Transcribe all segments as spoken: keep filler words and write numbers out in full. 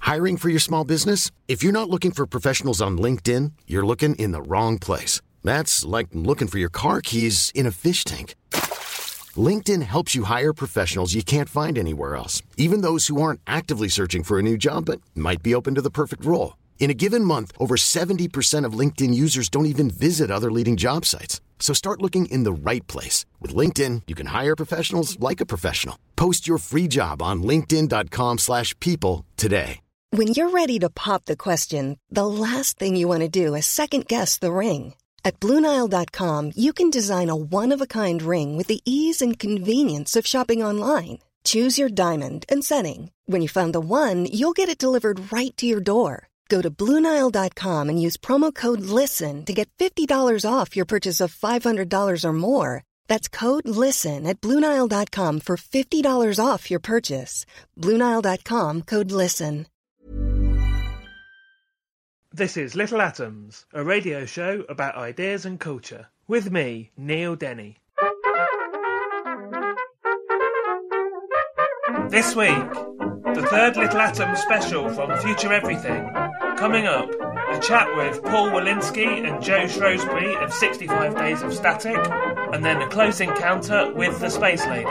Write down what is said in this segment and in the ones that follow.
Hiring for your small business? If you're not looking for professionals on LinkedIn, you're looking in the wrong place. That's like looking for your car keys in a fish tank. LinkedIn helps you hire professionals you can't find anywhere else, even those who aren't actively searching for a new job but might be open to the perfect role. In a given month, over seventy percent of LinkedIn users don't even visit other leading job sites. So start looking in the right place. With LinkedIn, you can hire professionals like a professional. Post your free job on linkedin.com slash people today. When you're ready to pop the question, the last thing you want to do is second-guess the ring. At Blue Nile dot com, you can design a one-of-a-kind ring with the ease and convenience of shopping online. Choose your diamond and setting. When you find the one, you'll get it delivered right to your door. Go to Blue Nile dot com and use promo code LISTEN to get fifty dollars off your purchase of five hundred dollars or more. That's code LISTEN at Blue Nile dot com for fifty dollars off your purchase. Blue Nile dot com, code LISTEN. This is Little Atoms, a radio show about ideas and culture. With me, Neil Denny. This week, the third Little Atoms special from Future Everything. Coming up, a chat with Paul Walensky and Joe Shrewsbury of sixty-five Days of Static, and then a close encounter with the Space Lady.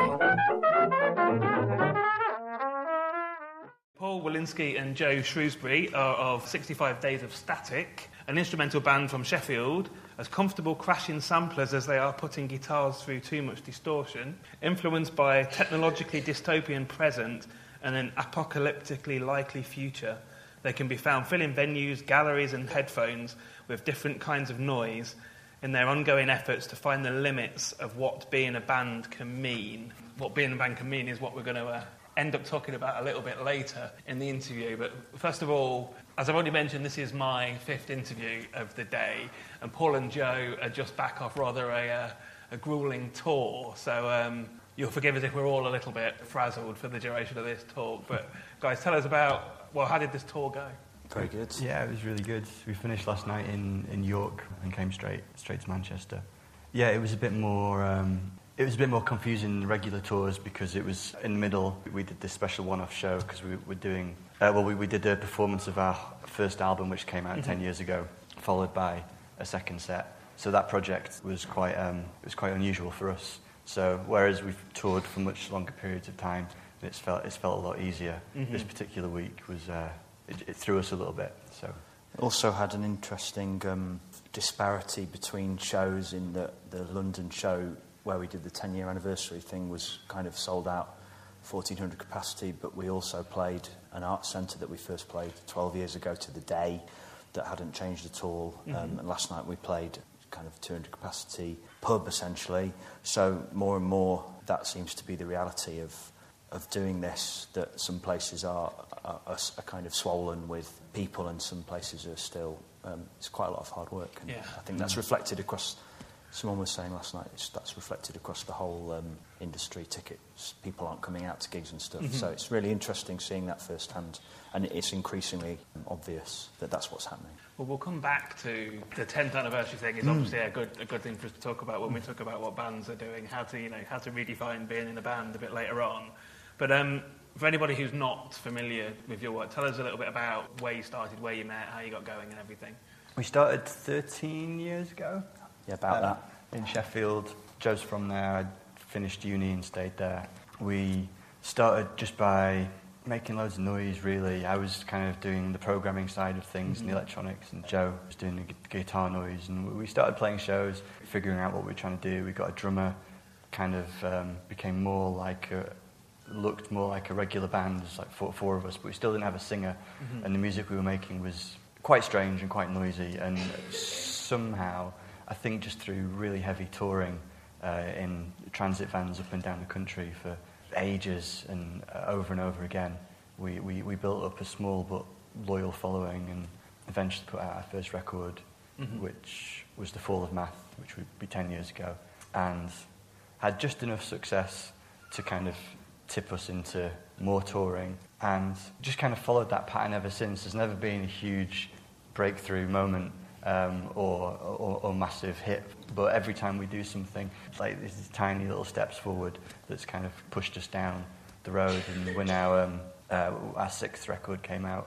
Paul Walensky and Joe Shrewsbury are of sixty-five Days of Static, an instrumental band from Sheffield, as comfortable crashing samplers as they are putting guitars through too much distortion, influenced by a technologically dystopian present and an apocalyptically likely future. They can be found filling venues, galleries and headphones with different kinds of noise in their ongoing efforts to find the limits of what being a band can mean. What being a band can mean is what we're going to uh, end up talking about a little bit later in the interview. But first of all, as I've already mentioned, this is my fifth interview of the day, and Paul and Joe are just back off rather a, uh, a gruelling tour. So um, you'll forgive us if we're all a little bit frazzled for the duration of this talk. But guys, tell us about... Well, how did this tour go? Very good. Yeah, it was really good. We finished last night in, in York and came straight straight to Manchester. Yeah, it was a bit more um, it was a bit more confusing than regular tours because it was in the middle. We did this special one-off show because we were doing uh, well. We, we did a performance of our first album, which came out mm-hmm. ten years ago, followed by a second set. So that project was quite um, it was quite unusual for us. So whereas we've toured for much longer periods of time. It's felt it's felt a lot easier. Mm-hmm. This particular week was uh, it, it threw us a little bit. So it also had an interesting um, disparity between shows. In the the London show where we did the ten-year anniversary thing was kind of sold out, fourteen hundred capacity. But we also played an art centre that we first played twelve years ago to the day, that hadn't changed at all. Mm-hmm. Um, and last night we played kind of two hundred capacity pub essentially. So more and more that seems to be the reality of. of doing this, that some places are, are, are kind of swollen with people and some places are still, um, it's quite a lot of hard work. And yeah. I think that's reflected across, someone was saying last night, it's, that's reflected across the whole um, industry. Tickets, people aren't coming out to gigs and stuff. Mm-hmm. So it's really interesting seeing that firsthand, and it's increasingly obvious that that's what's happening. Well, we'll come back to the tenth anniversary thing. It's mm. obviously a good a good thing for us to talk about when we talk about what bands are doing, how to you know how to redefine being in a band a bit later on. But um, for anybody who's not familiar with your work, tell us a little bit about where you started, where you met, how you got going and everything. We started thirteen years ago. Yeah, about uh, that. In Sheffield. Joe's from there. I finished uni and stayed there. We started just by making loads of noise, really. I was kind of doing the programming side of things mm-hmm. and the electronics, and Joe was doing the gu- guitar noise. And we started playing shows, figuring out what we were trying to do. We got a drummer, kind of um, became more like a... looked more like a regular band. There's like four, four of us, but we still didn't have a singer. Mm-hmm. And the music we were making was quite strange and quite noisy. And somehow, I think just through really heavy touring uh, in transit vans up and down the country for ages and uh, over and over again, we, we, we built up a small but loyal following and eventually put out our first record, mm-hmm. which was The Fall of Math, which would be ten years ago, and had just enough success to kind of tip us into more touring, and just kind of followed that pattern ever since. There's never been a huge breakthrough moment um, or, or, or massive hit, but every time we do something, it's like these tiny little steps forward that's kind of pushed us down the road, and we're now, um, uh, our sixth record came out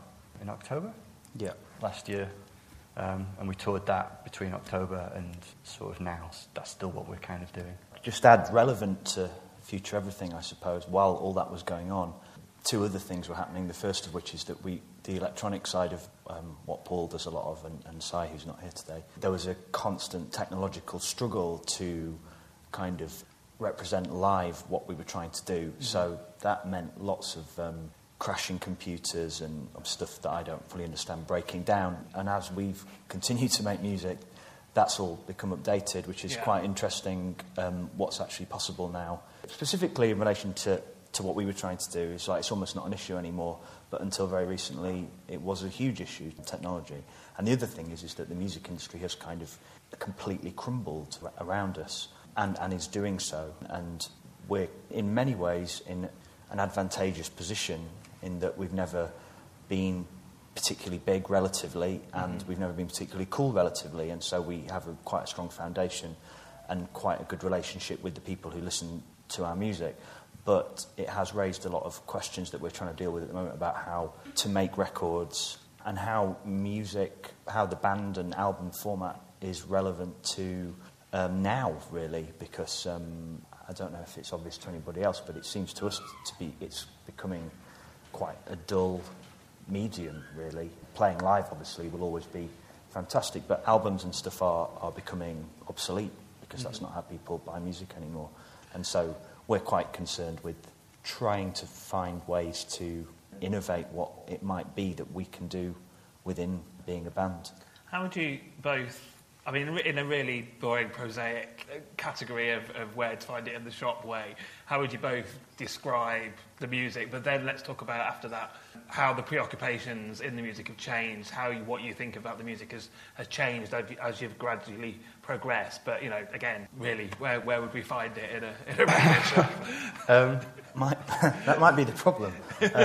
in October Yeah. last year. Um, and we toured that between October and sort of now. That's still what we're kind of doing. Just add relevant to Future Everything, I suppose, while all that was going on, two other things were happening, the first of which is that we, the electronic side of um, what Paul does a lot of, and, and Si, who's not here today, there was a constant technological struggle to kind of represent live what we were trying to do. Mm-hmm. So that meant lots of um, crashing computers and stuff that I don't fully understand breaking down. And as we've continued to make music, that's all become updated, which is yeah. quite interesting, um, what's actually possible now. Specifically in relation to, to what we were trying to do, it's like it's almost not an issue anymore, but until very recently it was a huge issue, technology. And the other thing is, is that the music industry has kind of completely crumbled around us, and, and is doing so. And we're in many ways in an advantageous position in that we've never been particularly big relatively, and mm-hmm. we've never been particularly cool relatively, and so we have a, quite a strong foundation and quite a good relationship with the people who listen to our music. But it has raised a lot of questions that we're trying to deal with at the moment about how to make records and how music, how the band and album format is relevant to um, now, really, because um, I don't know if it's obvious to anybody else, but it seems to us to be, it's becoming quite a dull medium, really. Playing live, obviously, will always be fantastic, but albums and stuff are, are becoming obsolete because mm-hmm. that's not how people buy music anymore. And so we're quite concerned with trying to find ways to innovate what it might be that we can do within being a band. How would you both, I mean, in a really boring, prosaic category of, of where to find it in the shop way, how would you both describe the music? But then let's talk about, after that, how the preoccupations in the music have changed, how you, what you think about the music has, has changed as, you, as you've gradually progressed. But, you know, again, really, where, where would we find it in a, in a record shop? Um, might, that might be the problem.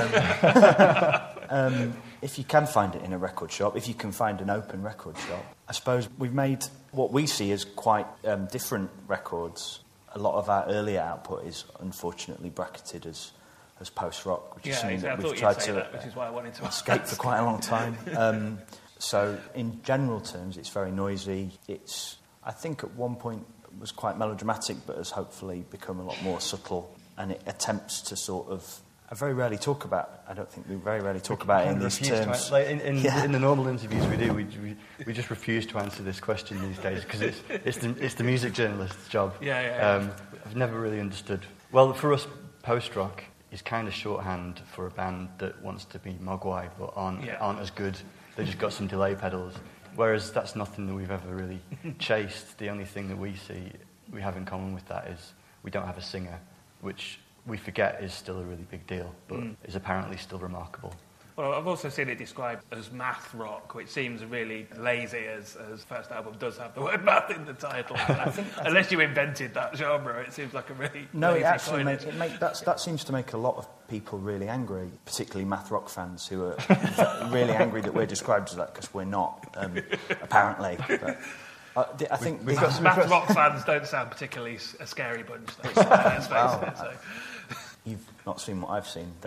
Um, um, if you can find it in a record shop, if you can find an open record shop, I suppose we've made what we see as quite um, different records. A lot of our earlier output is unfortunately bracketed as, as post-rock, which yeah, is something exactly. that we've tried to that, which is why I wanted to escape for quite a long time. Um, so in general terms, it's very noisy. It's, I think at one point it was quite melodramatic, but has hopefully become a lot more subtle, and it attempts to sort of... I very rarely talk about. I don't think we very rarely talk about it in these terms. To, like in, in, yeah. in the normal interviews we do, we, we we just refuse to answer this question these days because it's it's the it's the music journalist's job. Yeah, yeah. yeah. Um, I've never really understood. Well, for us, post rock is kind of shorthand for a band that wants to be Mogwai but aren't yeah. aren't as good. They just got some delay pedals. Whereas that's nothing that we've ever really chased. The only thing that we see we have in common with that is we don't have a singer, which we forget is still a really big deal, but mm. is apparently still remarkable. Well, I've also seen it described as math rock, which seems really lazy, as as first album does have the word math in the title. I think, I Unless think... you invented that genre, it seems like a really no. lazy It actually kind make, it make that's, that seems to make a lot of people really angry, particularly math rock fans who are really angry that we're described as that because we're not, um, apparently. But, Uh, I think we've, we've got, math got... rock fans don't sound particularly a scary bunch, though. So, let's face wow. it, so. You've not seen what I've seen.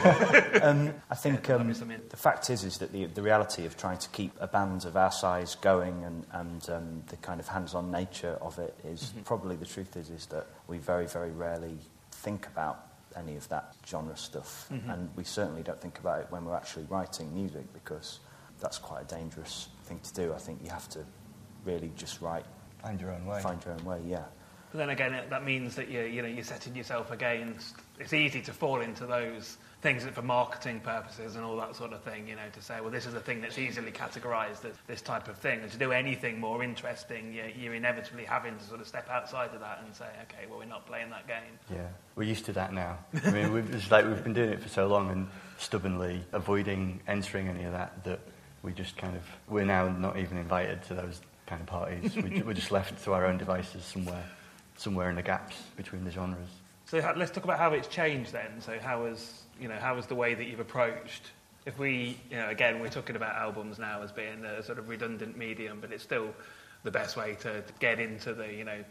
um, I think um, the fact is, is that the the reality of trying to keep a band of our size going and and um, the kind of hands-on nature of it is mm-hmm. probably the truth is is that we very very rarely think about any of that genre stuff, mm-hmm. and we certainly don't think about it when we're actually writing music because that's quite a dangerous thing to do. I think you have to really just write. Find your own way. Find your own way, yeah. But then again, it, that means that you you know you're setting yourself against. It's easy to fall into those things for marketing purposes and all that sort of thing. You know, to say, well, this is a thing that's easily categorised as this type of thing. And to do anything more interesting, you're, you're inevitably having to sort of step outside of that and say, okay, well, we're not playing that game. Yeah, we're used to that now. I mean, we've, it's like we've been doing it for so long and stubbornly avoiding entering any of that that we just kind of we're now not even invited to those kind of parties. we, we're just left to our own devices somewhere, somewhere in the gaps between the genres. So let's talk about how it's changed then. So how has you know how has the way that you've approached? If we you know again we're talking about albums now as being a sort of redundant medium, but it's still the best way to, to get into the you know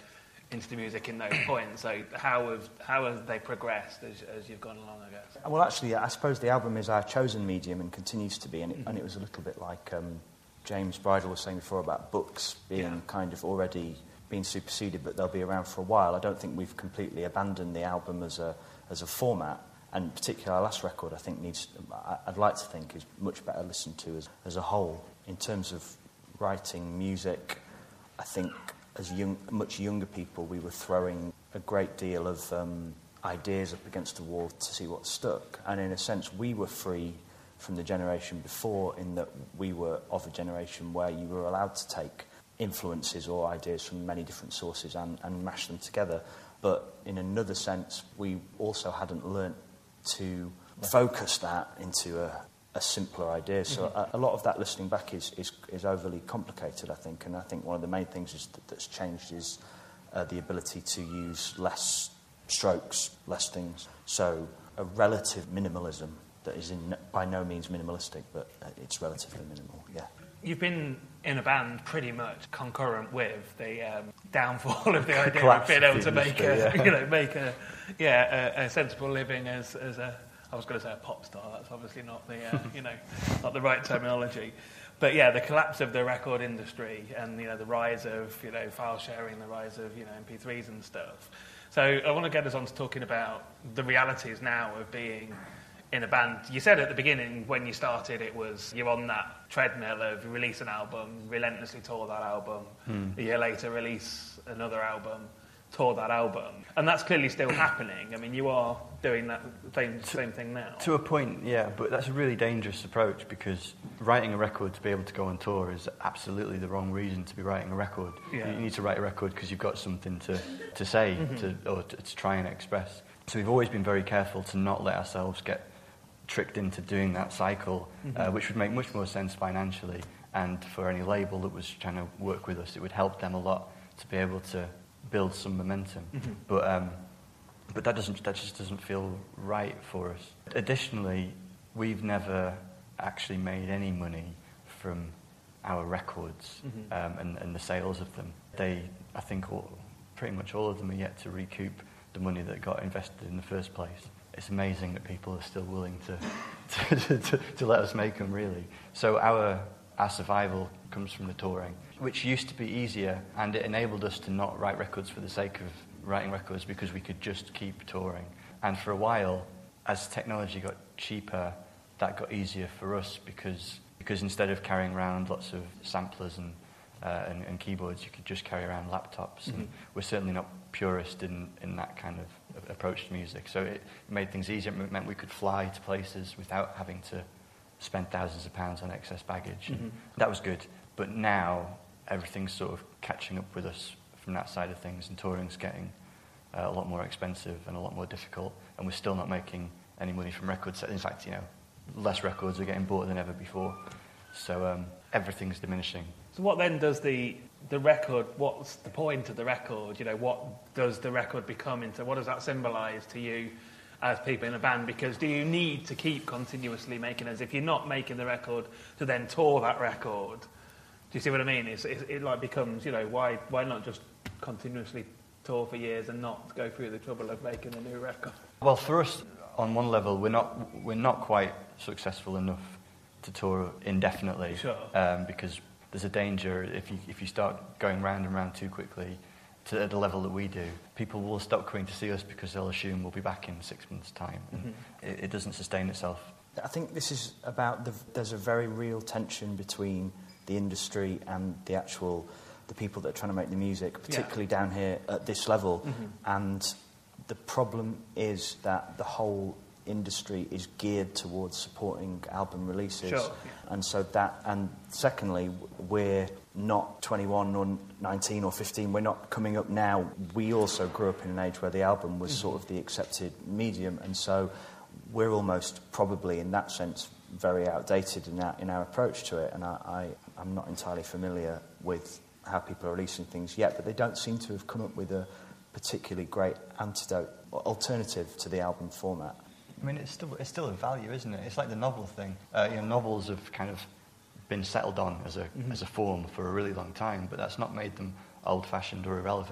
into the music in those points. So how have how have they progressed as, as you've gone along, I guess? Well, actually, I suppose the album is our chosen medium and continues to be, and it, mm-hmm. and it was a little bit like um, James Bridle was saying before about books being yeah. kind of already being superseded, but they'll be around for a while. I don't think we've completely abandoned the album as a as a format, and particularly our last record, I think needs. I'd like to think is much better listened to as as a whole in terms of writing music. I think. As young, much younger people, we were throwing a great deal of um, ideas up against the wall to see what stuck. And in a sense, we were free from the generation before in that we were of a generation where you were allowed to take influences or ideas from many different sources and, and mash them together. But in another sense, we also hadn't learnt to focus that into a... a simpler idea. So mm-hmm. a, a lot of that listening back is, is, is overly complicated, I think, and I think one of the main things is that, that's changed is uh, the ability to use less strokes, less things. So a relative minimalism that is in, by no means minimalistic, but uh, it's relatively minimal, yeah. You've been in a band pretty much concurrent with the um, downfall of the idea Collapse of being able to make a, yeah. you know, make a, yeah, a, a sensible living as, as a, I was going to say a pop star. That's obviously not the, uh, you know, not the right terminology. But yeah, the collapse of the record industry and, you know, the rise of, you know, file sharing, the rise of, you know, M P threes and stuff. So I want to get us on to talking about the realities now of being in a band. You said at the beginning when you started it was you're on that treadmill of release an album, relentlessly tour that album, hmm. a year later release another album, tour that album. And that's clearly still happening. I mean, you are doing that same, to, same thing now. To a point, yeah, but that's a really dangerous approach because writing a record to be able to go on tour is absolutely the wrong reason to be writing a record. Yeah. You need to write a record because you've got something to, to say mm-hmm. to, or to, to try and express. So we've always been very careful to not let ourselves get tricked into doing that cycle, mm-hmm. uh, which would make much more sense financially. And for any label that was trying to work with us, it would help them a lot to be able to build some momentum. Mm-hmm. But um, but that doesn't that just doesn't feel right for us. Additionally, we've never actually made any money from our records mm-hmm. um, and, and the sales of them. They, I think, all, pretty much all of them are yet to recoup the money that got invested in the first place. It's amazing that people are still willing to to, to, to let us make them, really. So our our survival comes from the touring, which used to be easier, and it enabled us to not write records for the sake of writing records because we could just keep touring. And for a while, as technology got cheaper, that got easier for us because because instead of carrying around lots of samplers and uh, and, and keyboards, you could just carry around laptops. Mm-hmm. And we're certainly not purist in, in that kind of approach to music. So it made things easier. It meant we could fly to places without having to spend thousands of pounds on excess baggage. Mm-hmm. That was good. But now everything's sort of catching up with us from that side of things, and touring's getting uh, a lot more expensive and a lot more difficult, and we're still not making any money from records. In fact, you know, less records are getting bought than ever before. So um, everything's diminishing. So what then does the the record, what's the point of the record? You know, what does the record become into? What does that symbolise to you as people in a band? Because do you need to keep continuously making as if you're not making the record to then tour that record? Do you see what I mean? It's, it, it like becomes, you know, why why not just continuously tour for years and not go through the trouble of making a new record? Well, for us, on one level, we're not we're not quite successful enough to tour indefinitely. Sure. Um, because there's a danger if you if you start going round and round too quickly to the level that we do, people will stop coming to see us because they'll assume we'll be back in six months' time. Mm-hmm. And it, it doesn't sustain itself. I think this is about the, there's a very real tension between the industry and the actual the people that are trying to make the music, particularly yeah. down here at this level. Mm-hmm. And the problem is that the whole industry is geared towards supporting album releases. Sure. And so that, and secondly, we're not twenty-one or nineteen or fifteen, we're not coming up now. We also grew up in an age where the album was mm-hmm. sort of the accepted medium, and so we're almost probably in that sense very outdated in our, in our approach to it, and I, I, I'm not entirely familiar with how people are releasing things yet, but they don't seem to have come up with a particularly great antidote or alternative to the album format. I mean, it's still it's still a value, isn't it? It's like the novel thing. Uh, you know, novels have kind of been settled on as a mm-hmm. as a form for a really long time, but that's not made them old-fashioned or irrelevant.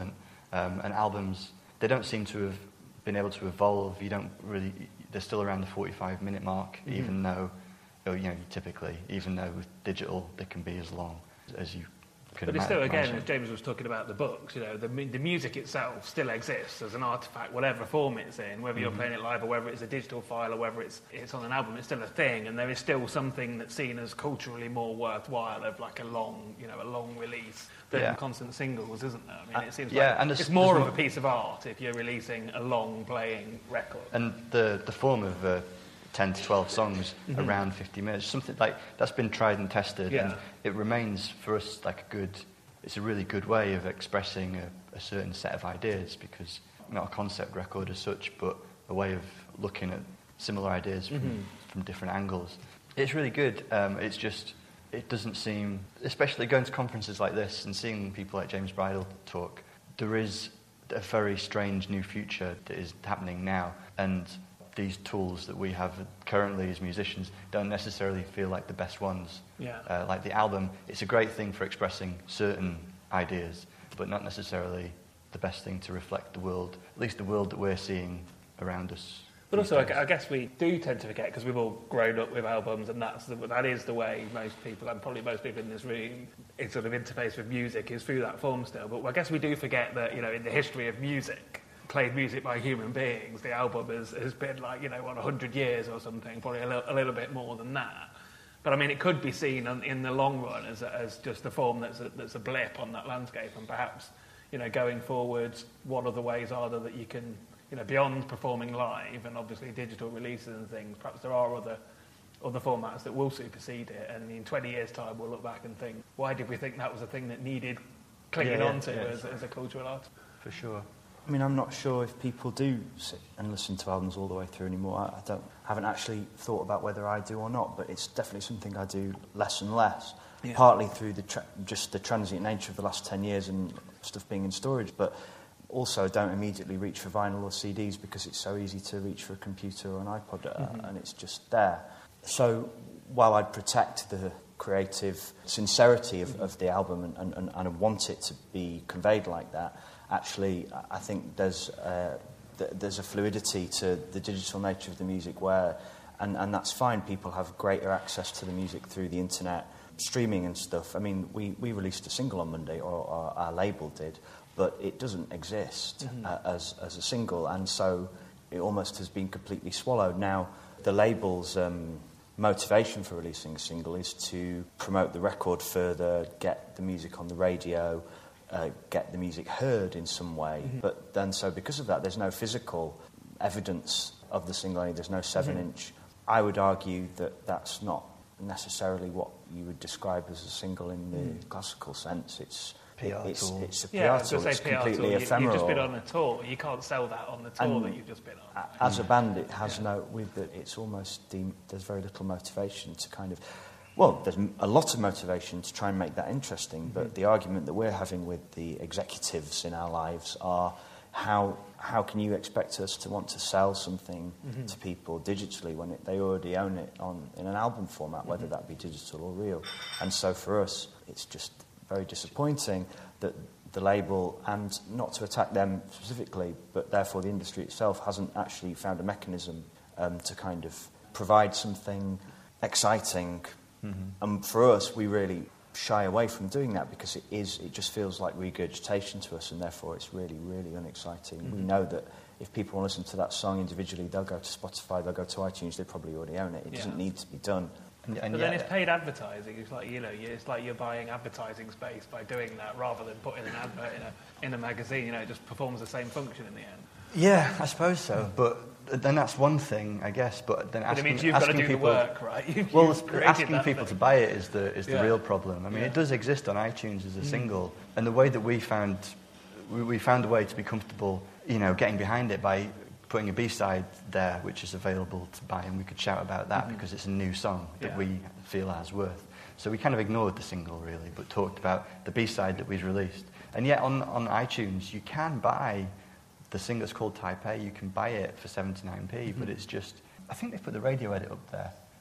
Um, and albums, they don't seem to have been able to evolve. You don't really, they're still around the forty-five minute mark, mm-hmm. even though, you know, typically, even though with digital, they can be as long as you could But imagine. it's still, again, as James was talking about the books, you know, the, the music itself still exists as an artifact, whatever form it's in, whether you're mm-hmm. playing it live or whether it's a digital file or whether it's it's on an album, it's still a thing, and there is still something that's seen as culturally more worthwhile of like a long, you know, a long release than yeah. constant singles, isn't there? I mean, uh, it seems yeah, like and it's more of a piece of art if you're releasing a long playing record. And the the form of uh, ten to twelve songs mm-hmm. around fifty minutes, something like that's been tried and tested, yeah. and it remains for us like a good. It's a really good way of expressing a, a certain set of ideas, because not a concept record as such, but a way of looking at similar ideas from, mm-hmm. from different angles. It's really good. Um, it's just, it doesn't seem, especially going to conferences like this and seeing people like James Bridle talk, there is a very strange new future that is happening now, and these tools that we have currently as musicians don't necessarily feel like the best ones. Yeah. Uh, like the album, it's a great thing for expressing certain ideas, but not necessarily the best thing to reflect the world, at least the world that we're seeing around us. But also, I guess we do tend to forget, because we've all grown up with albums, and that's the, that is the way most people, and probably most people in this room, it's sort of interface with music is through that form still. But I guess we do forget that, you know, in the history of music, played music by human beings, the album has, has been like, you know, what, one hundred years or something, probably a little, a little bit more than that. But I mean, it could be seen on, in the long run as, a, as just a form that's a, that's a blip on that landscape, and perhaps, you know, going forwards, what other ways are there that you can, you know, beyond performing live and obviously digital releases and things, perhaps there are other other formats that will supersede it, and in twenty years' time we'll look back and think, why did we think that was a thing that needed clinging yeah, yeah, onto yeah. as, as a cultural art? For sure. I mean, I'm not sure if people do sit and listen to albums all the way through anymore. I, I don't, haven't actually thought about whether I do or not, but it's definitely something I do less and less. Yeah. Partly through the tra- just the transient nature of the last ten years and stuff being in storage, but also don't immediately reach for vinyl or C Ds because it's so easy to reach for a computer or an iPod, uh, mm-hmm. and it's just there. So while I'd protect the creative sincerity of, mm-hmm. of the album and, and, and I want it to be conveyed like that, actually, I think there's uh, th- there's a fluidity to the digital nature of the music where, and, and that's fine, people have greater access to the music through the internet, streaming and stuff. I mean, we, we released a single on Monday, or, or our label did, but it doesn't exist mm-hmm. uh, as, as a single, and so it almost has been completely swallowed. Now, the label's um, motivation for releasing a single is to promote the record further, get the music on the radio, Uh, get the music heard in some way, mm-hmm. but then so because of that there's no physical evidence of the single, there's no seven mm-hmm. inch. I would argue that that's not necessarily what you would describe as a single in the mm. classical sense. It's P R it's, tool. it's a P R yeah, tool, it's P R completely tool. ephemeral. You, you've just been on a tour, you can't sell that on the tour and that you've just been on. As a band it has yeah. no, with the, it's almost de- there's very little motivation to kind of, well, there's a lot of motivation to try and make that interesting, mm-hmm. but the argument that we're having with the executives in our lives are how how can you expect us to want to sell something mm-hmm. to people digitally when it, they already own it on in an album format, whether mm-hmm. that be digital or real. And so for us, it's just very disappointing that the label, and not to attack them specifically, but therefore the industry itself hasn't actually found a mechanism um, to kind of provide something exciting. Mm-hmm. And for us, we really shy away from doing that because it is it just feels like regurgitation to us, and therefore it's really, really unexciting. Mm-hmm. We know that if people want to listen to that song individually, they'll go to Spotify, they'll go to iTunes, they probably already own it. It yeah. doesn't need to be done. And, and but yeah, then it's paid advertising. It's like, you know, it's like you're buying advertising space by doing that rather than putting an advert in a in a magazine. You know, it just performs the same function in the end. Yeah, I suppose so. But then that's one thing, I guess. But then but asking, it means you've asking got to do people, the work, right? You've, well, you've asking people thing. to buy it is the is the yeah. real problem. I mean, yeah. it does exist on iTunes as a mm. single, and the way that we found we, we found a way to be comfortable, you know, getting behind it by putting a B-side there, which is available to buy, and we could shout about that mm-hmm. because it's a new song that yeah. we feel has worth. So we kind of ignored the single, really, but talked about the B-side that we've released. And yet on, on iTunes, you can buy the single. It's called Taipei. You can buy it for seventy-nine p, mm-hmm. but it's just... I think they've put the radio edit up there.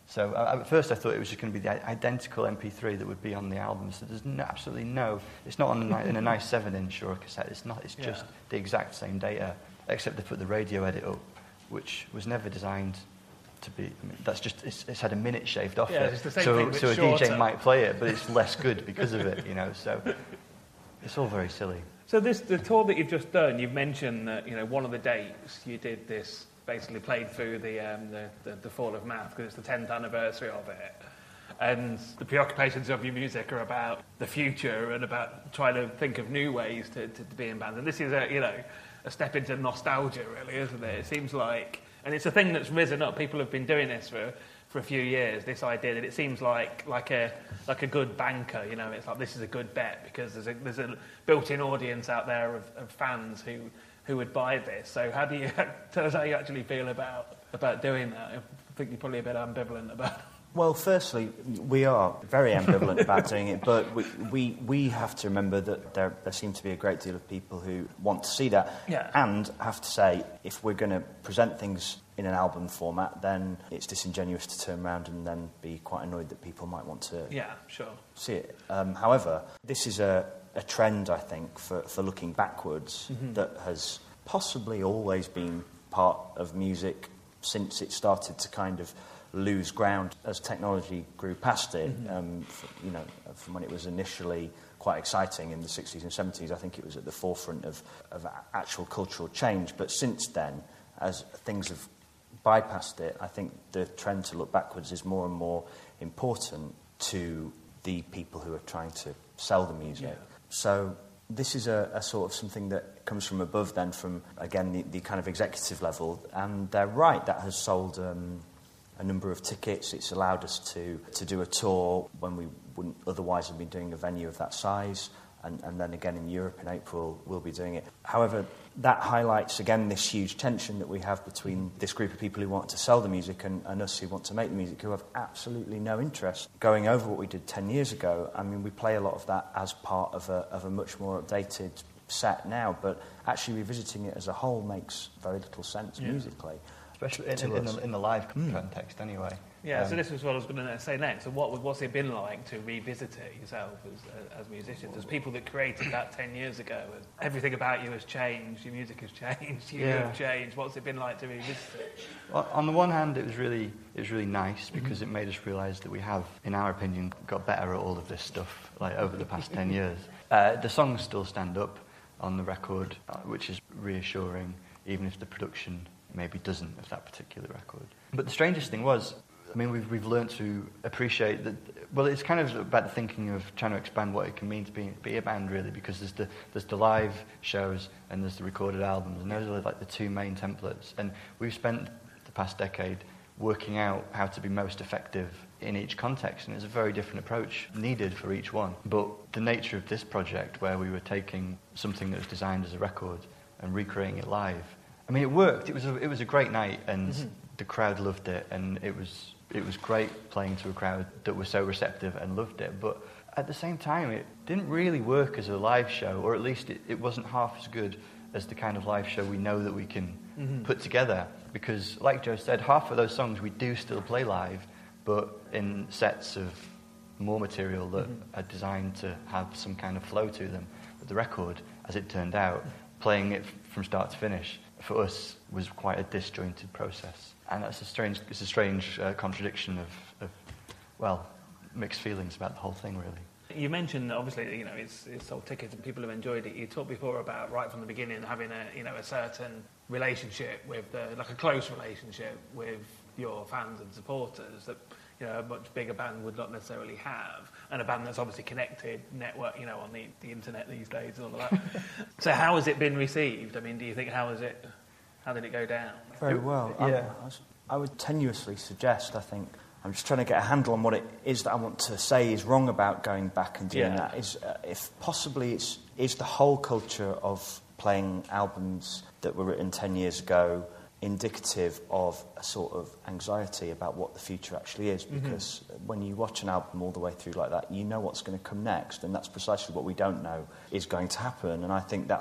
So uh, at first I thought it was just going to be the identical M P three that would be on the album. So there's no, absolutely no... It's not on a, in a nice seven inch or a cassette. It's not. It's just yeah. the exact same data, except they put the radio edit up, which was never designed to be... I mean, that's just... It's, it's had a minute shaved off yeah, it. It's the same so thing, so a shorter. D J might play it, but it's less good because of it, you know. So it's all very silly. So this the tour that you've just done, you've mentioned that, you know, one of the dates you did this... basically played through the, um, the, the, the Fall of Math because it's the tenth anniversary of it. And the preoccupations of your music are about the future and about trying to think of new ways to, to, to be in bands. And this is, a, you know, a step into nostalgia, really, isn't it? It seems like... And it's a thing that's risen up. People have been doing this for, for a few years, this idea that it seems like like a like a good banker, you know. It's like, this is a good bet because there's a, there's a built-in audience out there of, of fans who... who would buy this. So how do you tell us how you actually feel about about doing that? I think you're probably a bit ambivalent about it. Well, firstly, we are very ambivalent about doing it, but we, we we have to remember that there there seem to be a great deal of people who want to see that. Yeah. And I have to say, if we're going to present things in an album format, then it's disingenuous to turn around and then be quite annoyed that people might want to yeah, sure. see it. Um, however, this is a a trend, I think, for, for looking backwards mm-hmm. that has possibly always been part of music since it started to kind of lose ground as technology grew past it. Mm-hmm. Um, for, you know, from when it was initially quite exciting in the sixties and seventies, I think it was at the forefront of, of actual cultural change. But since then, as things have bypassed it, I think the trend to look backwards is more and more important to the people who are trying to sell the music. Yeah. So this is a, a sort of something that comes from above then, from, again, the, the kind of executive level. And they're right, that has sold um, a number of tickets. It's allowed us to, to do a tour when we wouldn't otherwise have been doing a venue of that size. And, and then again in Europe in April, we'll be doing it. However, that highlights, again, this huge tension that we have between this group of people who want to sell the music and, and us who want to make the music, who have absolutely no interest. Going over what we did ten years ago, I mean, we play a lot of that as part of a, of a much more updated set now, but actually revisiting it as a whole makes very little sense yeah. musically. Especially in, in, in, the, in the live mm. context, anyway. Yeah, um, so this was what I was going to say next. So what what's it been like to revisit it yourself as, as musicians, as people that created that ten years ago? And everything about you has changed, your music has changed, you yeah. have changed. What's it been like to revisit it? Well, on the one hand, it was really it was really nice because mm-hmm. it made us realise that we have, in our opinion, got better at all of this stuff like over the past ten years. Uh, the songs still stand up on the record, uh, which is reassuring, even if the production maybe doesn't of that particular record. But the strangest thing was, I mean, we've we've learned to appreciate that. Well, it's kind of about the thinking of trying to expand what it can mean to be be a band, really, because there's the there's the live shows and there's the recorded albums, and those are like the two main templates. And we've spent the past decade working out how to be most effective in each context, and it's a very different approach needed for each one. But the nature of this project, where we were taking something that was designed as a record and recreating it live, I mean, it worked. It was a, it was a great night, and mm-hmm. the crowd loved it, and it was it was great playing to a crowd that was so receptive and loved it. But at the same time, it didn't really work as a live show, or at least it, it wasn't half as good as the kind of live show we know that we can mm-hmm. put together. Because, like Joe said, half of those songs we do still play live, but in sets of more material that mm-hmm. are designed to have some kind of flow to them. But the record, as it turned out, playing it from start to finish, for us, was quite a disjointed process. And that's a strange, it's a strange uh, contradiction of, of, well, mixed feelings about the whole thing, really. You mentioned, obviously, you know, it's, it's sold tickets and people have enjoyed it. You talked before about, right from the beginning, having a, you know, a certain relationship with, the, like a close relationship with your fans and supporters that, you know, a much bigger band would not necessarily have, and a band that's obviously connected, network, you know, on the, the internet these days and all of that. So how has it been received? I mean, do you think, how is it, how did it go down? Very well. Yeah. I, I would tenuously suggest, I think, I'm just trying to get a handle on what it is that I want to say is wrong about going back and doing yeah. that. Is uh, if possibly it's is the whole culture of playing albums that were written ten years ago indicative of a sort of anxiety about what the future actually is, because mm-hmm. when you watch an album all the way through like that, you know what's going to come next, and that's precisely what we don't know is going to happen. And I think that's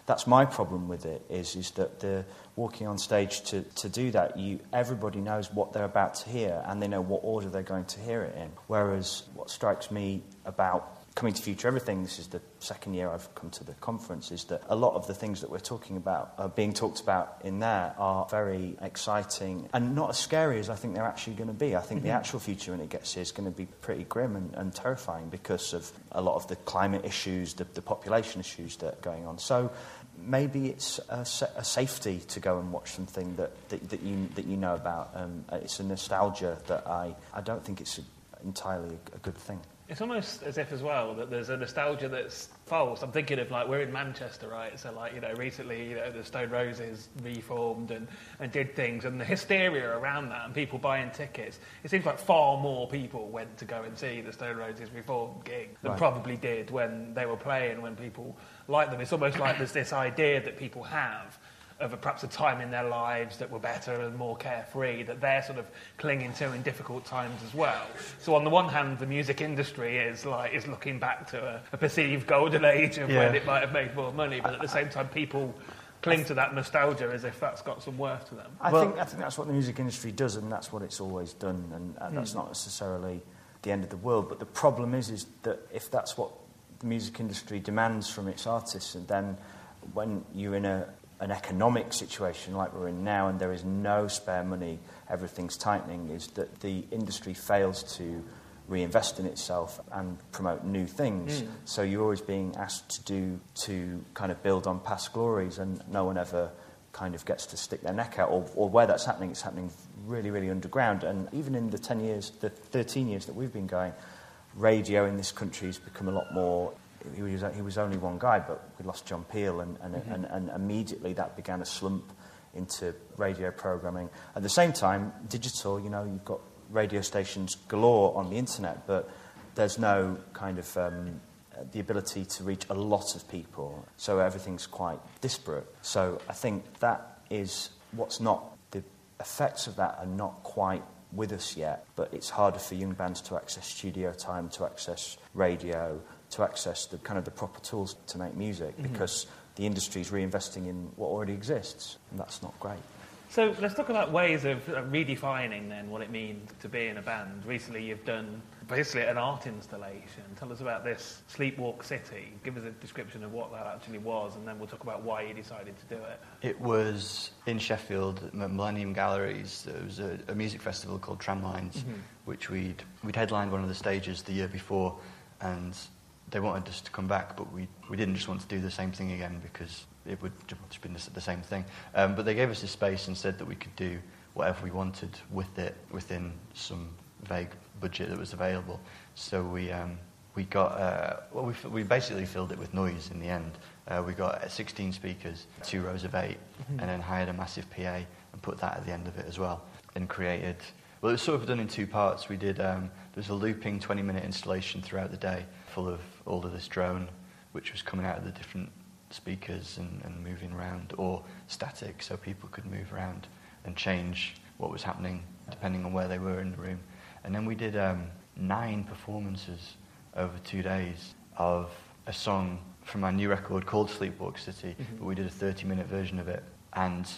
that's my problem with it, is is that the walking on stage to, to do that, you everybody knows what they're about to hear and they know what order they're going to hear it in. Whereas what strikes me about coming to Future Everything, this is the second year I've come to the conference, is that a lot of the things that we're talking about, are being talked about in there, are very exciting and not as scary as I think they're actually going to be. I think mm-hmm. the actual future when it gets here is going to be pretty grim and, and terrifying because of a lot of the climate issues, the, the population issues that are going on. So maybe it's a, a safety to go and watch something that, that, that you that you know about. Um, it's a nostalgia that I, I don't think it's a, entirely a, a good thing. It's almost as if, as well, that there's a nostalgia that's false. I'm thinking of, like, we're in Manchester, right? So, like, you know, recently, you know, the Stone Roses reformed and, and did things, and the hysteria around that and people buying tickets. It seems like far more people went to go and see the Stone Roses reformed gig than right. probably did when they were playing, when people like them. It's almost like there's this idea that people have of a, perhaps a time in their lives that were better and more carefree, that they're sort of clinging to in difficult times as well. So on the one hand, the music industry is like is looking back to a, a perceived golden age of yeah. when it might have made more money, but at the same time, people cling to that nostalgia as if that's got some worth to them. I well, think I think that's what the music industry does, and that's what it's always done, and uh, that's mm. not necessarily the end of the world. But the problem is, is that if that's what the music industry demands from its artists, and then when you're in a an economic situation like we're in now and there is no spare money, everything's tightening, is that the industry fails to reinvest in itself and promote new things. Mm. So you're always being asked to do, to kind of build on past glories, and no one ever kind of gets to stick their neck out, or, or where that's happening, it's happening really, really underground. And even in the ten years, the thirteen years that we've been going, radio in this country has become a lot more. He was, he was only one guy, but we lost John Peel, and, and, mm-hmm. and, and immediately that began a slump into radio programming. At the same time, digital, you know, you've got radio stations galore on the internet, but there's no kind of um, the ability to reach a lot of people, so everything's quite disparate. So I think that is what's not, the effects of that are not quite with us yet, but it's harder for young bands to access studio time, to access radio, to access the kind of the proper tools to make music, mm-hmm. because the industry's reinvesting in what already exists, and that's not great. So let's talk about ways of redefining then what it means to be in a band. Recently you've done basically an art installation. Tell us about this Sleepwalk City. Give us a description of what that actually was, and then we'll talk about why you decided to do it. It was in Sheffield at Millennium Galleries. There was a, a music festival called Tramlines, mm-hmm. which we'd, we'd headlined one of the stages the year before, and they wanted us to come back, but we we didn't just want to do the same thing again because it would just been the, the same thing. Um, but they gave us this space and said that we could do whatever we wanted with it within some vague budget that was available. So we um, we got uh, well we we basically filled it with noise in the end. Uh, we got sixteen speakers, two rows of eight, mm-hmm. and then hired a massive P A and put that at the end of it as well, and created. Well, it was sort of done in two parts. We did, um, there was a looping twenty-minute installation throughout the day full of all of this drone, which was coming out of the different speakers and, and moving around, or static, so people could move around and change what was happening depending on where they were in the room. And then we did um, nine performances over two days of a song from our new record called Sleepwalk City, mm-hmm. but we did a thirty-minute version of it and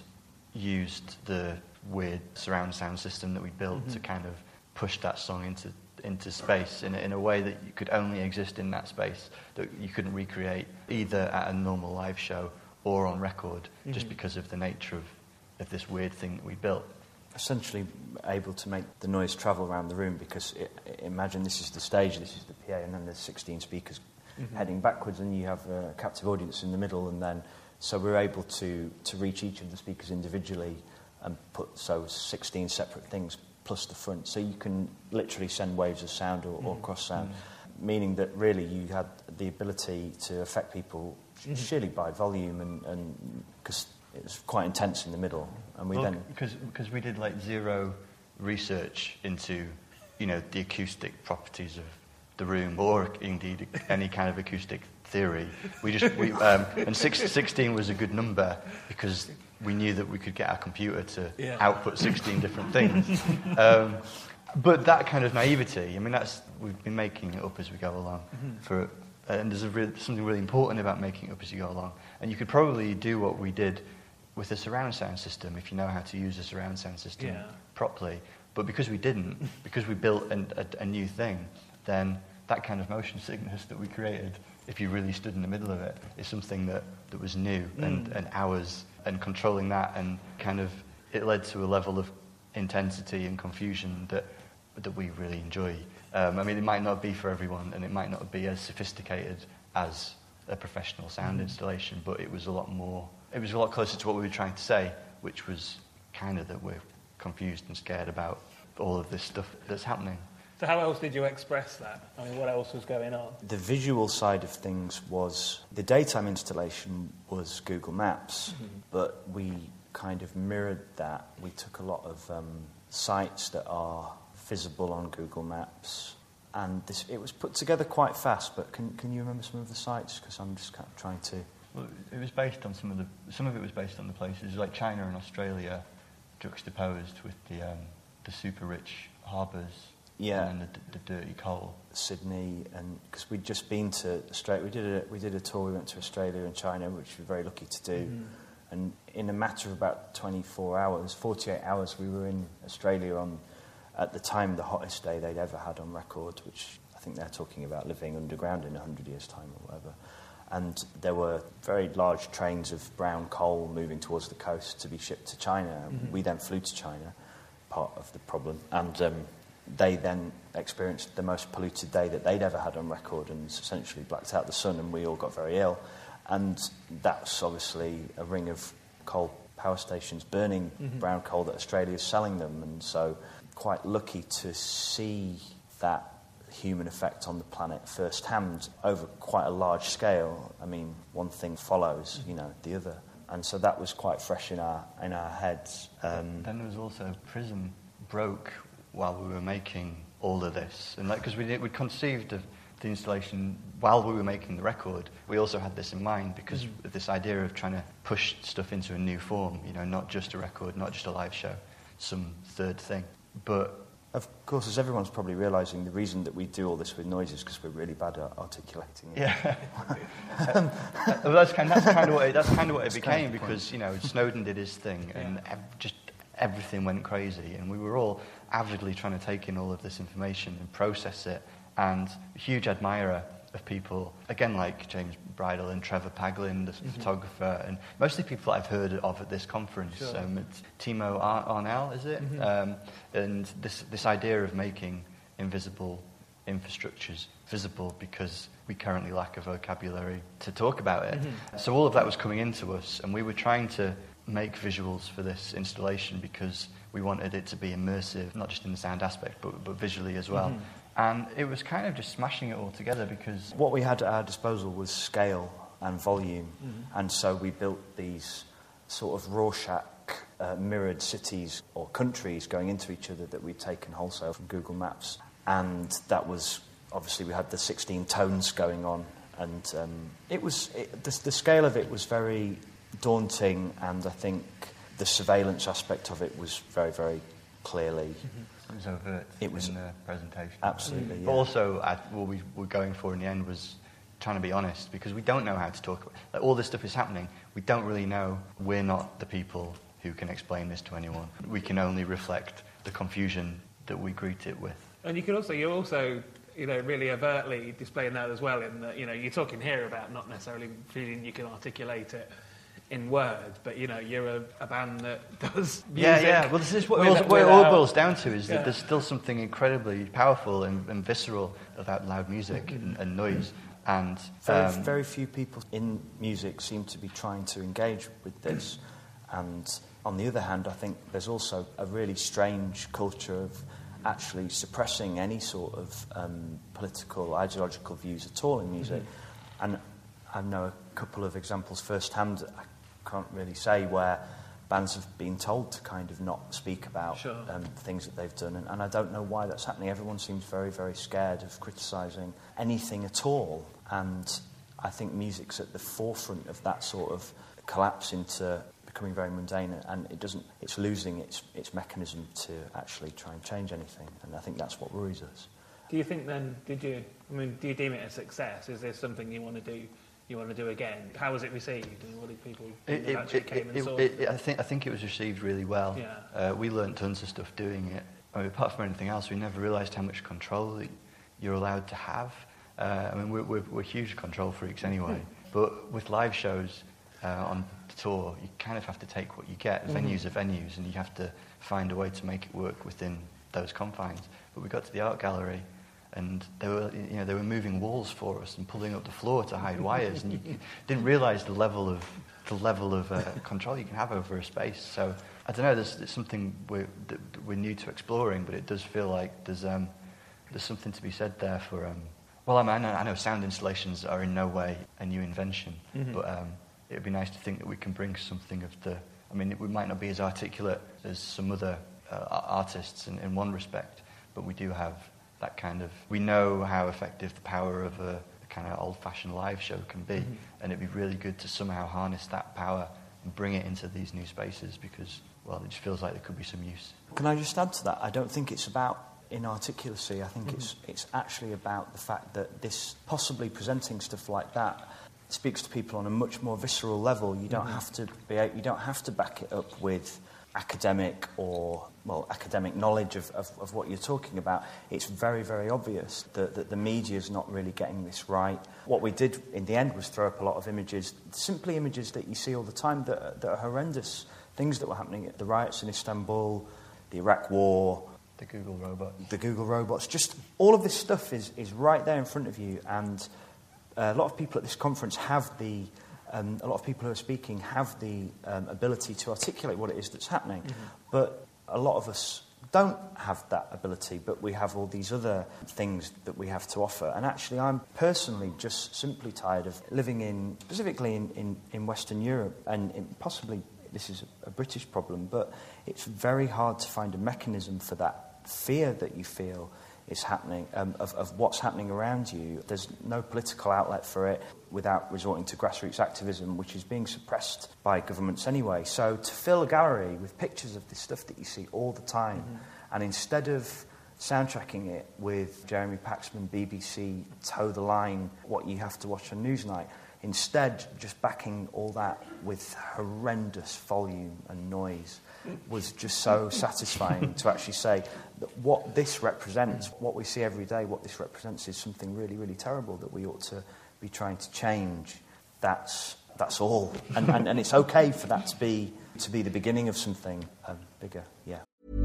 used the weird surround sound system that we built mm-hmm. to kind of push that song into into space in a, in a way that you could only exist in that space, that you couldn't recreate either at a normal live show or on record, mm-hmm. just because of the nature of, of this weird thing that we built. Essentially able to make the noise travel around the room, because it, imagine this is the stage, this is the P A, and then there's sixteen speakers mm-hmm. heading backwards, and you have a captive audience in the middle, and then so we're able to, to reach each of the speakers individually and put so sixteen separate things plus the front, so you can literally send waves of sound or, or cross sound, mm. meaning that really you had the ability to affect people mm-hmm. sheerly by volume, and because it was quite intense in the middle, and we well, then because because we did like zero research into, you know, the acoustic properties of the room, or indeed any kind of acoustic theory. We just we um, and six, sixteen was a good number because we knew that we could get our computer to yeah. output sixteen different things. Um, but that kind of naivety, I mean, that's we've been making it up as we go along mm-hmm. for and there's a re- something really important about making it up as you go along. And you could probably do what we did with a surround sound system if you know how to use a surround sound system Yeah. properly. But because we didn't, because we built an, a, a new thing, then that kind of motion sickness that we created, if you really stood in the middle of it, is something that, that was new mm. and, and ours, and controlling that, and kind of it led to a level of intensity and confusion that that we really enjoy. Um, I mean, it might not be for everyone, and it might not be as sophisticated as a professional sound mm. installation, but it was a lot more, it was a lot closer to what we were trying to say, which was kind of that we're confused and scared about all of this stuff that's happening. So how else did you express that? I mean, what else was going on? The visual side of things was, the daytime installation was Google Maps, mm-hmm. but we kind of mirrored that. We took a lot of um, sites that are visible on Google Maps, and this, it was put together quite fast, but can can you remember some of the sites? Because I'm just kind of trying to... Well, it was based on some of the, some of it was based on the places, like China and Australia, juxtaposed with the um, the super rich harbours. Yeah, and the, the dirty coal. Sydney, and because we'd just been to Australia, we did a we did a tour. We went to Australia and China, which we were very lucky to do. Mm. And in a matter of about twenty-four hours, forty-eight hours, we were in Australia on, at the time, the hottest day they'd ever had on record. Which I think they're talking about living underground in a hundred years' time or whatever. And there were very large trains of brown coal moving towards the coast to be shipped to China. Mm-hmm. We then flew to China, part of the problem, and. Um, They then experienced the most polluted day that they'd ever had on record and essentially blacked out the sun, and we all got very ill. And that's obviously a ring of coal power stations burning mm-hmm. brown coal that Australia is selling them. And so quite lucky to see that human effect on the planet firsthand over quite a large scale. I mean, one thing follows, you know, the other. And so that was quite fresh in our, in our heads. Um, then there was also Prism broke while we were making all of this, and because like, we we conceived of the installation while we were making the record, we also had this in mind because mm-hmm. of this idea of trying to push stuff into a new form. You know, not just a record, not just a live show, some third thing. But of course, as everyone's probably realising, the reason that we do all this with noise is because we're really bad at articulating it. Yeah, um, well, that's kind of, that's kind of what it, that's kind of what it became kind of because you know Snowden did his thing and yeah. ev- just everything went crazy, and we were all avidly trying to take in all of this information and process it, and a huge admirer of people, again, like James Bridle and Trevor Paglin, the mm-hmm. photographer, and mostly people I've heard of at this conference. Sure. Um, it's Timo Ar- Arnell, is it? Mm-hmm. Um, and this this idea of making invisible infrastructures visible because we currently lack a vocabulary to talk about it. Mm-hmm. So all of that was coming into us, and we were trying to make visuals for this installation because we wanted it to be immersive, not just in the sound aspect, but, but visually as well. Mm-hmm. And it was kind of just smashing it all together because... What we had at our disposal was scale and volume, mm-hmm. and so we built these sort of Rorschach uh, mirrored cities or countries going into each other that we'd taken wholesale from Google Maps. And that was, obviously we had the sixteen tones going on, and um, it was, it, the, the scale of it was very daunting, and I think the surveillance aspect of it was very, very clearly... Mm-hmm. It was overt it was in the presentation. Absolutely, yeah. But also, at, what we were going for in the end was trying to be honest, because we don't know how to talk about it. Like, all this stuff is happening. We don't really know. We're not the people who can explain this to anyone. We can only reflect the confusion that we greet it with. And you can also, you're also, you know, really overtly displaying that as well in that, you know, you're talking here about not necessarily feeling you can articulate it in words, but you know, you're a, a band that does music. Yeah, yeah. Well, this is what, with, what it all boils down to is yeah. that there's still something incredibly powerful and, and visceral about loud music Mm-hmm. and, and noise. And very, um, very few people in music seem to be trying to engage with this. And on the other hand, I think there's also a really strange culture of actually suppressing any sort of um, political, ideological views at all in music. Mm-hmm. And I know a couple of examples firsthand. I can't really say where bands have been told to kind of not speak about sure. um, things that they've done, and, and I don't know why that's happening. Everyone seems very, very scared of criticising anything at all, and I think music's at the forefront of that sort of collapse into becoming very mundane, and it doesn't. It's losing its its mechanism to actually try and change anything, and I think that's what worries us. Do you think then, did you, I mean, do you deem it a success? Is there something you want to do, you want to do again? How was it received? And what did people it, that it, actually it, came it, and saw it, it? I think I think it was received really well. Yeah. Uh, we learned tons of stuff doing it. I mean, apart from anything else, we never realised how much control that you're allowed to have. Uh, I mean, we're, we're, we're huge control freaks anyway. But with live shows uh, on the tour, you kind of have to take what you get. Mm-hmm. Venues are venues, and you have to find a way to make it work within those confines. But we got to the art gallery, and they were, you know, they were moving walls for us and pulling up the floor to hide wires, and you, you didn't realise the level of the level of uh, control you can have over a space. So I don't know. There's, there's something we're that we're new to exploring, but it does feel like there's um, there's something to be said there for. Um, well, I, mean, I, know, I know sound installations are in no way a new invention, mm-hmm. but um, it would be nice to think that we can bring something of the. I mean, we might not be as articulate as some other uh, artists in, in one respect, but we do have that kind of. We know how effective the power of a, a kind of old-fashioned live show can be, mm-hmm. and it'd be really good to somehow harness that power and bring it into these new spaces because, well, it just feels like there could be some use. Can I just add to that? I don't think it's about inarticulacy. I think mm-hmm. it's it's actually about the fact that this possibly presenting stuff like that speaks to people on a much more visceral level. You don't mm-hmm. have to be you don't have to back it up with academic or well academic knowledge of, of, of what you're talking about. It's very, very obvious that, that the media is not really getting this right. What we did in the end was throw up a lot of images, simply images that you see all the time that, that are horrendous, things that were happening at the riots in Istanbul, the Iraq War, the Google robots. The Google robots. Just all of this stuff is, is right there in front of you, and a lot of people at this conference have the, um, a lot of people who are speaking have the um, ability to articulate what it is that's happening. Mm-hmm. But a lot of us don't have that ability, but we have all these other things that we have to offer. And actually, I'm personally just simply tired of living in, specifically in, in, in Western Europe, and in possibly this is a, a British problem, but it's very hard to find a mechanism for that fear that you feel is happening, um, of, of what's happening around you. There's no political outlet for it without resorting to grassroots activism, which is being suppressed by governments anyway. So to fill a gallery with pictures of this stuff that you see all the time, mm-hmm. and instead of soundtracking it with Jeremy Paxman, B B C, Toe the Line, what you have to watch on Newsnight, instead just backing all that with horrendous volume and noise was just so satisfying to actually say that what this represents, what we see every day, what this represents is something really, really terrible that we ought to be trying to change. That's that's all. And, and, and it's okay for that to be to be the beginning of something um, bigger, yeah.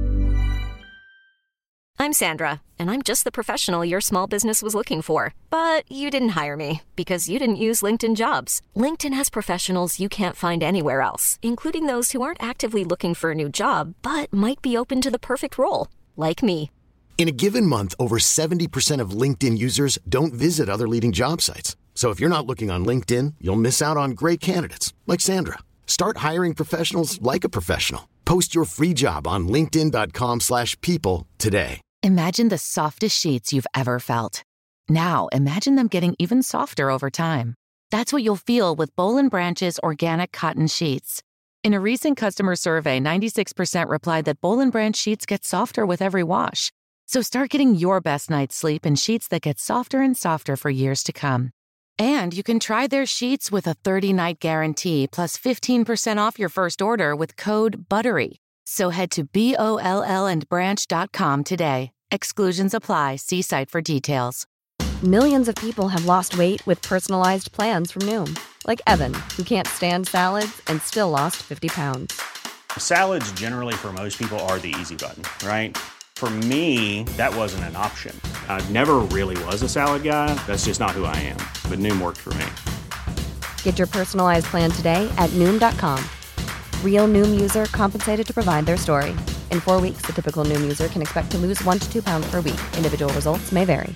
I'm Sandra, and I'm just the professional your small business was looking for. But you didn't hire me because you didn't use LinkedIn Jobs. LinkedIn has professionals you can't find anywhere else, including those who aren't actively looking for a new job, but might be open to the perfect role, like me. In a given month, over seventy percent of LinkedIn users don't visit other leading job sites. So if you're not looking on LinkedIn, you'll miss out on great candidates, like Sandra. Start hiring professionals like a professional. Post your free job on linkedin.com slash people today. Imagine the softest sheets you've ever felt. Now, imagine them getting even softer over time. That's what you'll feel with Boll and Branch's organic cotton sheets. In a recent customer survey, ninety-six percent replied that Boll and Branch sheets get softer with every wash. So start getting your best night's sleep in sheets that get softer and softer for years to come. And you can try their sheets with a thirty-night guarantee plus fifteen percent off your first order with code BUTTERY. So head to B O L L and branch dot com today. Exclusions apply. See site for details. Millions of people have lost weight with personalized plans from Noom. Like Evan, who can't stand salads and still lost fifty pounds. Salads generally for most people are the easy button, right? For me, that wasn't an option. I never really was a salad guy. That's just not who I am. But Noom worked for me. Get your personalized plan today at Noom dot com. Real Noom user compensated to provide their story. In four weeks, the typical Noom user can expect to lose one to two pounds per week. Individual results may vary.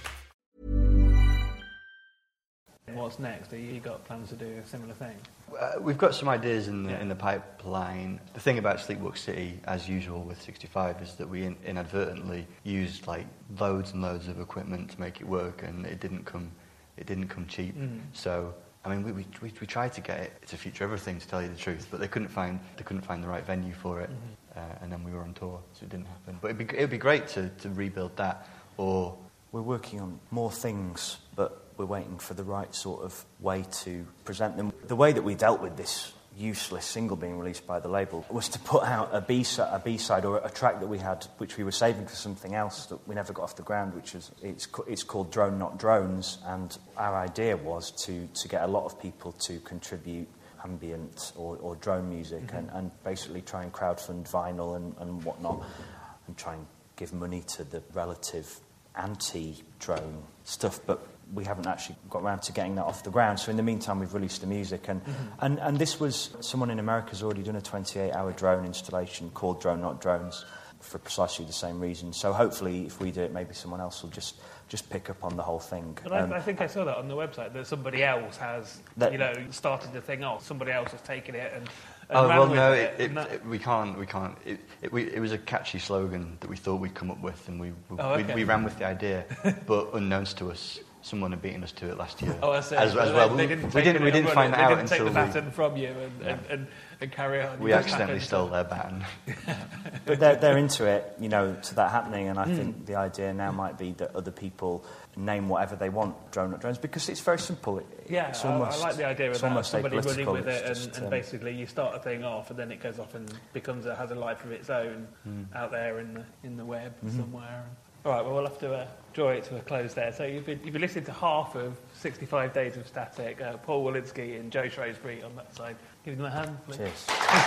What's next? Have you got plans to do a similar thing? Uh, we've got some ideas in the, yeah. in the pipeline. The thing about Sleepwalk City, as usual with sixty-five, is that we in, inadvertently used like loads and loads of equipment to make it work, and it didn't come, it didn't come cheap. Mm. So, I mean, we, we we we tried to get it to feature everything, to tell you the truth, but they couldn't find they couldn't find the right venue for it, mm-hmm. uh, and then we were on tour, so it didn't happen. But it'd be it'd be great to to rebuild that, or we're working on more things, but we're waiting for the right sort of way to present them. The way that we dealt with this useless single being released by the label was to put out a B-side, a B-side or a track that we had, which we were saving for something else that we never got off the ground, which is it's it's called Drone Not Drones, and our idea was to to get a lot of people to contribute ambient or, or drone music, mm-hmm. and, and basically try and crowdfund vinyl and, and whatnot, and try and give money to the relative anti-drone stuff, but we haven't actually got around to getting that off the ground. So in the meantime, we've released the music, and mm-hmm. and, and this was, someone in America's already done a twenty-eight hour drone installation called Drone Not Drones for precisely the same reason. So hopefully, if we do it, maybe someone else will just just pick up on the whole thing. But um, I, I think I saw that on the website, that somebody else has, that, you know, started the thing off. Somebody else has taken it and. and oh well, no, it, it, it, it, we can't. We can't. It, it, we, it was a catchy slogan that we thought we'd come up with, and we we, oh, okay. we, we ran with the idea, but unknowns to us, someone had beaten us to it last year. Oh, I see. As, as well, they, they didn't we didn't. We didn't find it. that they out didn't until take the baton we, from you and, yeah. and, and, and carry on. We you accidentally stole their baton. But they're, they're into it, you know, to that happening, and I mm. think the idea now might be that other people name whatever they want, Drone Not Drones, because it's very simple. It, yeah, it's almost, I, I like the idea of that, somebody running with it, and, just, and um, basically you start a thing off, and then it goes off and becomes a, has a life of its own mm. out there in the in the web mm-hmm. somewhere. All right, well, we'll have to uh, draw it to a close there. So you've been, you've been listening to half of sixty-five Days of Static, uh, Paul Wolinski and Joe Shrewsbury on that side. Give them a hand, please. Cheers.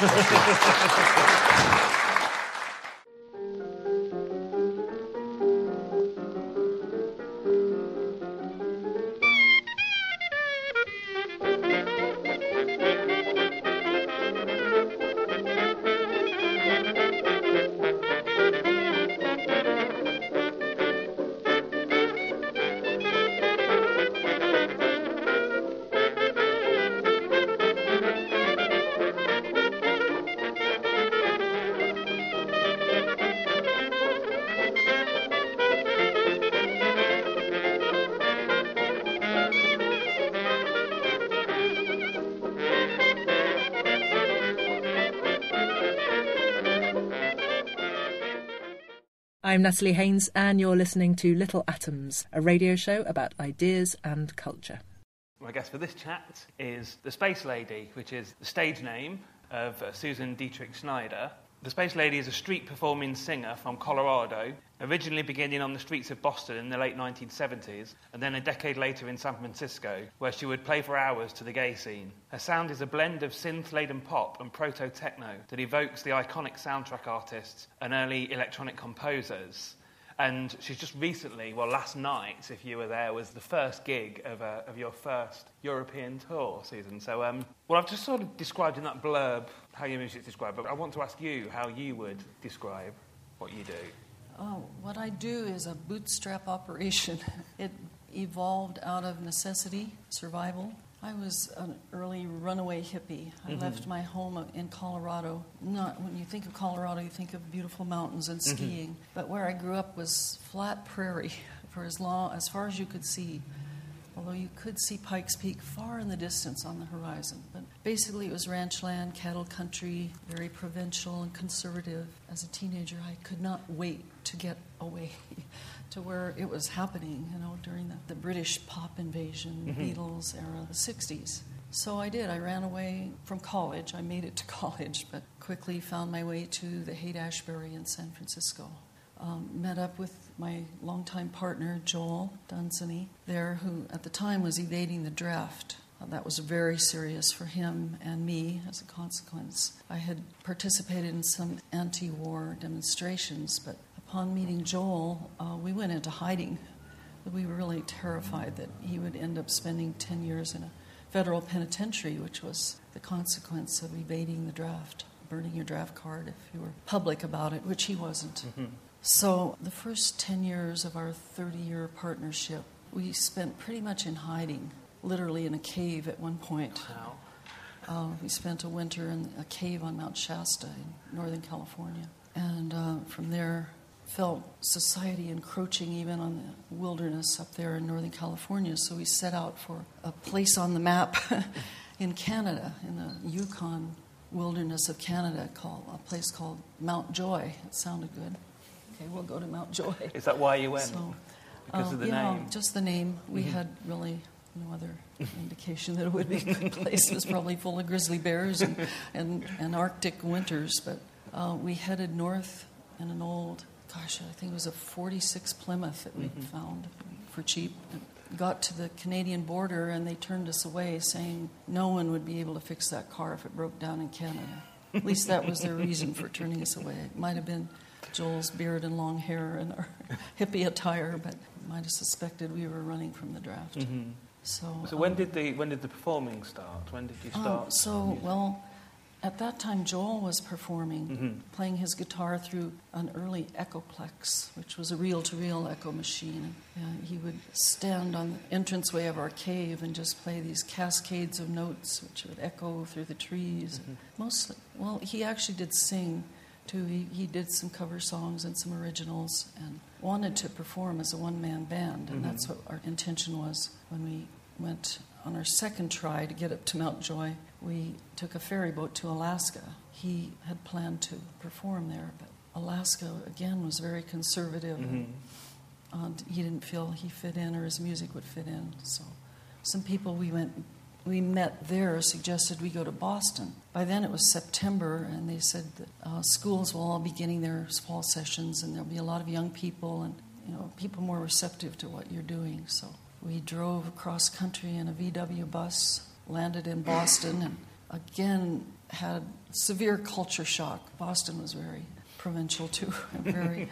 I'm Natalie Haynes, and you're listening to Little Atoms, a radio show about ideas and culture. My guest for this chat is The Space Lady, which is the stage name of uh, Susan Dietrich Schneider. The Space Lady is a street-performing singer from Colorado, originally beginning on the streets of Boston in the late nineteen seventies, and then a decade later in San Francisco, where she would play for hours to the gay scene. Her sound is a blend of synth-laden pop and proto-techno that evokes the iconic soundtrack artists and early electronic composers. And she's just recently, well, last night, if you were there, was the first gig of, uh, of your first European tour, Susan. So, um, well, I've just sort of described in that blurb how your music's described, but I want to ask you how you would describe what you do. Oh, what I do is a bootstrap operation. It evolved out of necessity, survival. I was an early runaway hippie. I mm-hmm. left my home in Colorado. Not when you think of Colorado, you think of beautiful mountains and skiing. Mm-hmm. But where I grew up was flat prairie for as long as far as you could see. Although you could see Pikes Peak far in the distance on the horizon. But basically it was ranch land, cattle country, very provincial and conservative. As a teenager, I could not wait to get away to where it was happening, you know, during the, the British pop invasion, mm-hmm. Beatles era, the sixties. So I did. I ran away from college. I made it to college, but quickly found my way to the Haight-Ashbury in San Francisco. Um, met up with my longtime partner, Joel Dunsany, there, who at the time was evading the draft. Uh, that was very serious for him and me as a consequence. I had participated in some anti-war demonstrations, but upon meeting Joel, uh, we went into hiding. We were really terrified that he would end up spending ten years in a federal penitentiary, which was the consequence of evading the draft, burning your draft card if you were public about it, which he wasn't. Mm-hmm. So the first ten years of our thirty-year partnership, we spent pretty much in hiding, literally in a cave at one point. Wow. Uh, we spent a winter in a cave on Mount Shasta in Northern California. And uh, from there, felt society encroaching even on the wilderness up there in Northern California. So we set out for a place on the map in Canada, in the Yukon wilderness of Canada, called a place called Mount Joy. It sounded good. Okay, we'll go to Mount Joy. Is that why you went? So, because uh, of the yeah, name? just the name. We Mhm. had really no other indication that it would be a good place. It was probably full of grizzly bears and, and, and Arctic winters. But uh, we headed north in an old, gosh, I think it was a forty-six Plymouth that we Mhm. found for cheap. Got to the Canadian border and they turned us away, saying no one would be able to fix that car if it broke down in Canada. At least that was their reason for turning us away. It might have been Joel's beard and long hair and our hippie attire, but might have suspected we were running from the draft. Mm-hmm. So, so um, when did the when did the performing start? When did you start? Um, so, well, at that time, Joel was performing, Mm-hmm. playing his guitar through an early Echoplex, which was a reel-to-reel echo machine. And he would stand on the entranceway of our cave and just play these cascades of notes, which would echo through the trees. Mm-hmm. Mostly, well, he actually did sing, too. He, he did some cover songs and some originals and wanted to perform as a one-man band, and Mm-hmm. that's what our intention was when we went on our second try to get up to Mount Joy. We took a ferry boat to Alaska. He had planned to perform there, but Alaska, again, was very conservative. Mm-hmm. And he didn't feel he fit in or his music would fit in. So some people we went, we met there suggested we go to Boston. By then it was September, and they said that uh, schools will all be beginning their fall sessions, and there'll be a lot of young people and, you know, people more receptive to what you're doing. So we drove across country in a V W bus, landed in Boston, and again had severe culture shock. Boston was very provincial too, very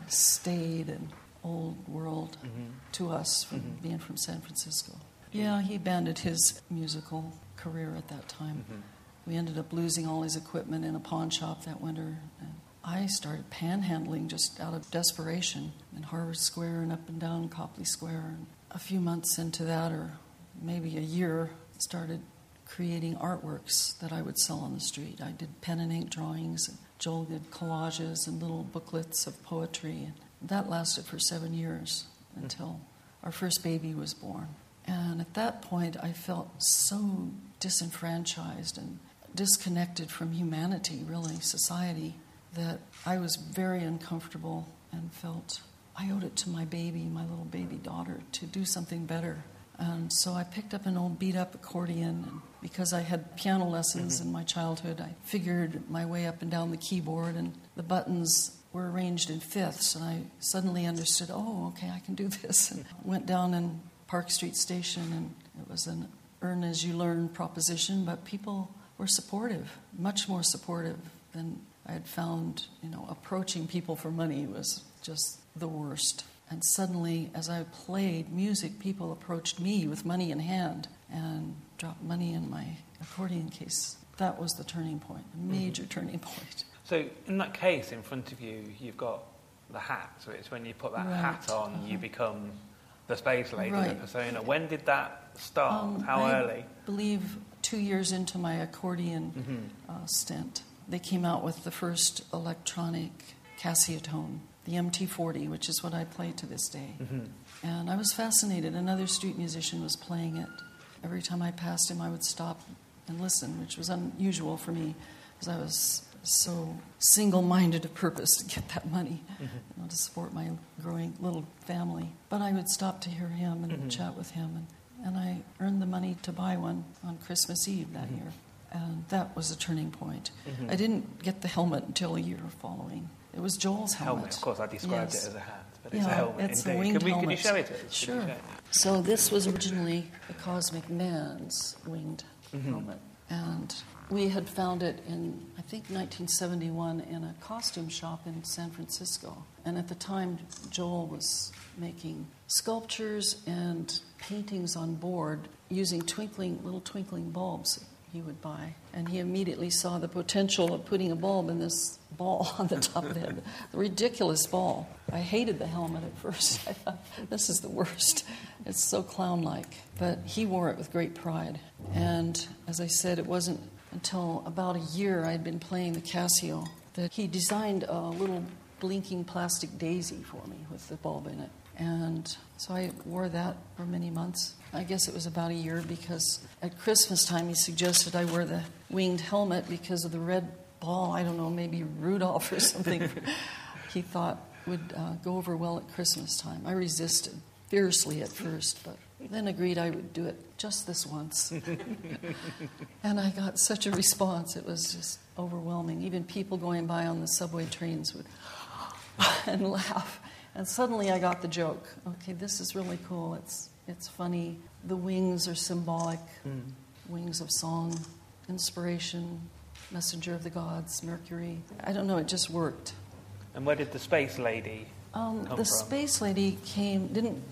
staid and old world Mm-hmm. to us from Mhm. being from San Francisco. Yeah, he abandoned his musical career at that time. Mhm. We ended up losing all his equipment in a pawn shop that winter. And I started panhandling just out of desperation in Harvard Square and up and down Copley Square. And a few months into that, or maybe a year, started creating artworks that I would sell on the street. I did pen and ink drawings, and Joel did collages and little booklets of poetry. And that lasted for seven years until our first baby was born. And at that point, I felt so disenfranchised and disconnected from humanity, really, society, that I was very uncomfortable and felt I owed it to my baby, my little baby daughter, to do something better. And so I picked up an old beat-up accordion, and because I had piano lessons Mm-hmm. in my childhood, I figured my way up and down the keyboard, and the buttons were arranged in fifths, and I suddenly understood, oh, okay, I can do this. And went down in Park Street Station, and it was an earn-as-you-learn proposition, but people were supportive, much more supportive than I had found. You know, approaching people for money was just the worst. And suddenly, as I played music, people approached me with money in hand and dropped money in my accordion case. That was the turning point, a major mm-hmm. turning point. So in that case, in front of you, you've got the hat. So it's when you put that Right. hat on, uh-huh. you become the space lady, Right. the persona. When did that start? Um, How I early? believe two years into my accordion Mm-hmm. uh, stint, they came out with the first electronic Casiotone, the M T forty, which is what I play to this day. Mm-hmm. And I was fascinated. Another street musician was playing it. Every time I passed him, I would stop and listen, which was unusual for me because I was so single-minded of purpose to get that money, mm-hmm. you know, to support my growing little family. But I would stop to hear him and mm-hmm. chat with him, and, and I earned the money to buy one on Christmas Eve that mm-hmm. year. And that was a turning point. Mm-hmm. I didn't get the helmet until a year following. It was Joel's helmet. Helmet, of course, I described yes. it as a hat, but it's yeah, a helmet it's indeed. a winged can, we, helmet. can you show it to us? Sure. Show it? So this was originally the Cosmic Man's winged mm-hmm. helmet. And we had found it in, I think, nineteen seventy-one in a costume shop in San Francisco. And at the time, Joel was making sculptures and paintings on board using twinkling, little twinkling bulbs he would buy. And he immediately saw the potential of putting a bulb in this ball on the top of the head. The ridiculous ball. I hated the helmet at first. I thought, this is the worst. It's so clown-like. But he wore it with great pride. And as I said, it wasn't until about a year I'd been playing the Casio that he designed a little blinking plastic daisy for me with the bulb in it. And so I wore that for many months. I guess it was about a year because at Christmas time he suggested I wear the winged helmet because of the red ball. I don't know, maybe Rudolph or something. He thought would uh, go over well at Christmas time. I resisted fiercely at first, but then agreed I would do it just this once. And I got such a response. It was just overwhelming. Even people going by on the subway trains would and laugh. And suddenly I got the joke. Okay, this is really cool. It's it's funny. The wings are symbolic. Mm. Wings of song, inspiration, messenger of the gods, Mercury. I don't know, it just worked. And where did the Space Lady um, come the from? Space Lady came, didn't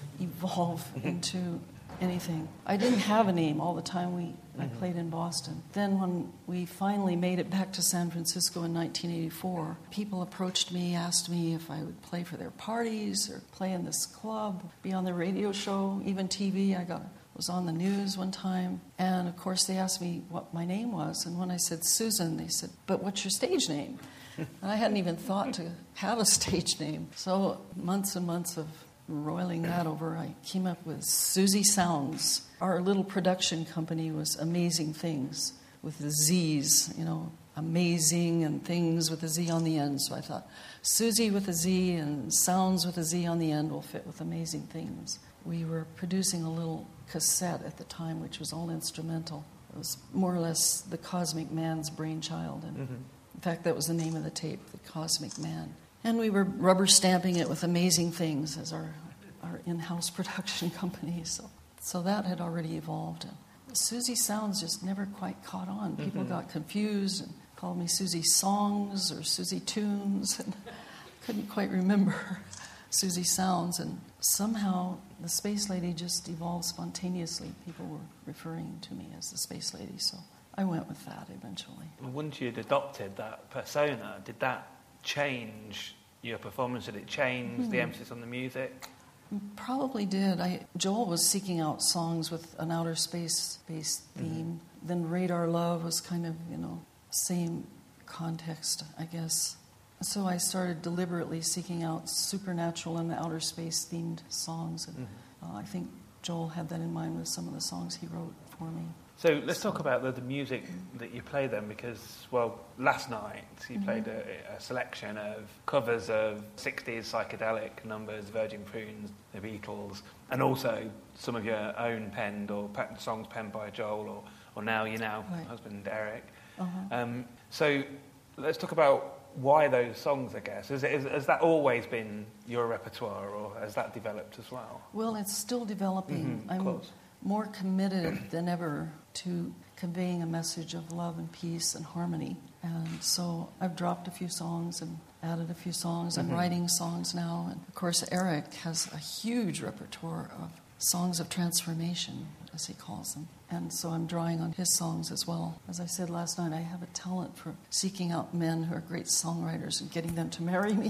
evolve into anything. I didn't have a name all the time we mm-hmm. I played in Boston. Then when we finally made it back to San Francisco in nineteen eighty-four, people approached me, asked me if I would play for their parties or play in this club, be on the radio show, even T V. I got was on the news one time, and of course they asked me what my name was, and when I said Susan, they said, but what's your stage name? And I hadn't even thought to have a stage name. So months and months of roiling that over, I came up with Susie Sounds. Our little production company was Amazing Things with the Z's, you know, amazing and things with a Z on the end. So I thought Susie with a Z and Sounds with a Z on the end will fit with Amazing Things. We were producing a little cassette at the time, which was all instrumental. It was more or less the Cosmic Man's brainchild. And mm-hmm. in fact, that was the name of the tape, The Cosmic Man. And we were rubber stamping it with Amazing Things as our, our in-house production company. So, so that had already evolved. And Susie Sounds just never quite caught on. People mm-hmm. got confused and called me Susie Songs or Susie Tunes. And couldn't quite remember Susie Sounds. And somehow the Space Lady just evolved spontaneously. People were referring to me as the Space Lady, so I went with that eventually. Once you'd adopted that persona, did that change your performance? Did it change mm-hmm. the emphasis on the music? Probably did. I, Joel was seeking out songs with an outer space-based theme. Mm-hmm. Then Radar Love was kind of, you know, same context, I guess. So I started deliberately seeking out supernatural and the outer space-themed songs. And mm-hmm. uh, I think Joel had that in mind with some of the songs he wrote for me. So let's so. talk about the, the music that you play then, because, well, last night you mm-hmm. played a, a selection of covers of sixties psychedelic numbers, Virgin Prunes, the Beatles, and also some of your own penned or pe- songs penned by Joel or, or now your now right. husband, Eric. Uh-huh. Um, so let's talk about why those songs, I guess. Is, is, has that always been your repertoire, or has that developed as well? Well, it's still developing. Mm-hmm, I'm close. more committed than ever to conveying a message of love and peace and harmony. And so I've dropped a few songs and added a few songs. Mm-hmm. I'm writing songs now. And of course, Eric has a huge repertoire of songs of transformation, as he calls them. And so I'm drawing on his songs as well. As I said last night, I have a talent for seeking out men who are great songwriters and getting them to marry me.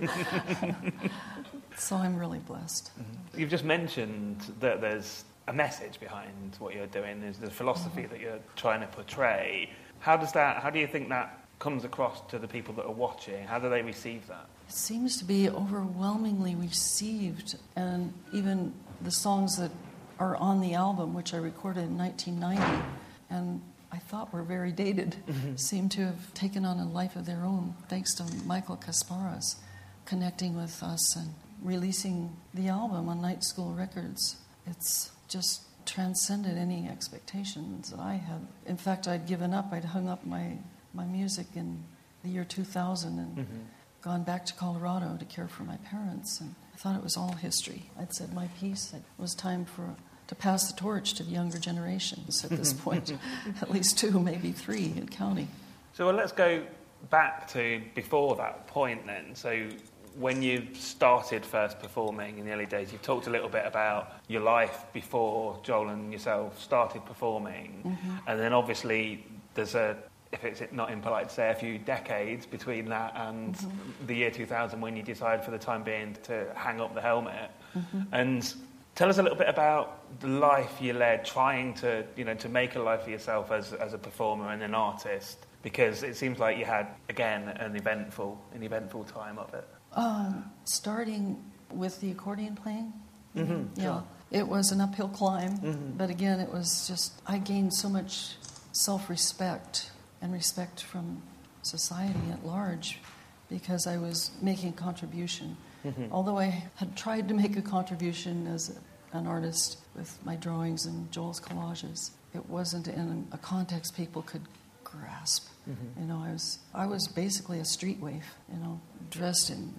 So I'm really blessed. Mm-hmm. You've just mentioned that there's a message behind what you're doing. There's the philosophy mm-hmm. that you're trying to portray. How does that, how do you think that comes across to the people that are watching? How do they receive that? It seems to be overwhelmingly received. And even the songs that are on the album, which I recorded in nineteen ninety, and I thought were very dated, mm-hmm. seem to have taken on a life of their own, thanks to Michael Kasparas connecting with us and releasing the album on Night School Records. It's just transcended any expectations that I had. In fact, I'd given up. I'd hung up my, my music in the year two thousand and mm-hmm. gone back to Colorado to care for my parents, and I thought it was all history. I'd said my piece. It was time for to pass the torch to the younger generations at this point, at least two, maybe three and counting. So well, let's go back to before that point then. So when you started first performing in the early days, you've talked a little bit about your life before Joel and yourself started performing. Mm-hmm. And then obviously there's a, if it's not impolite to say, a few decades between that and mm-hmm. the year two thousand when you decided for the time being to hang up the helmet. Mm-hmm. And tell us a little bit about the life you led, trying to, you know, to make a life for yourself as as a performer and an artist, because it seems like you had, again, an eventful, an eventful time of it. Um, starting with the accordion playing, mm-hmm, yeah, sure. It was an uphill climb, mm-hmm. but again, it was just, I gained so much self-respect and respect from society at large because I was making a contribution. Mm-hmm. Although I had tried to make a contribution as a, an artist with my drawings and Joel's collages, it wasn't in a context people could grasp. Mm-hmm. You know, I was I was basically a street waif, you know, dressed in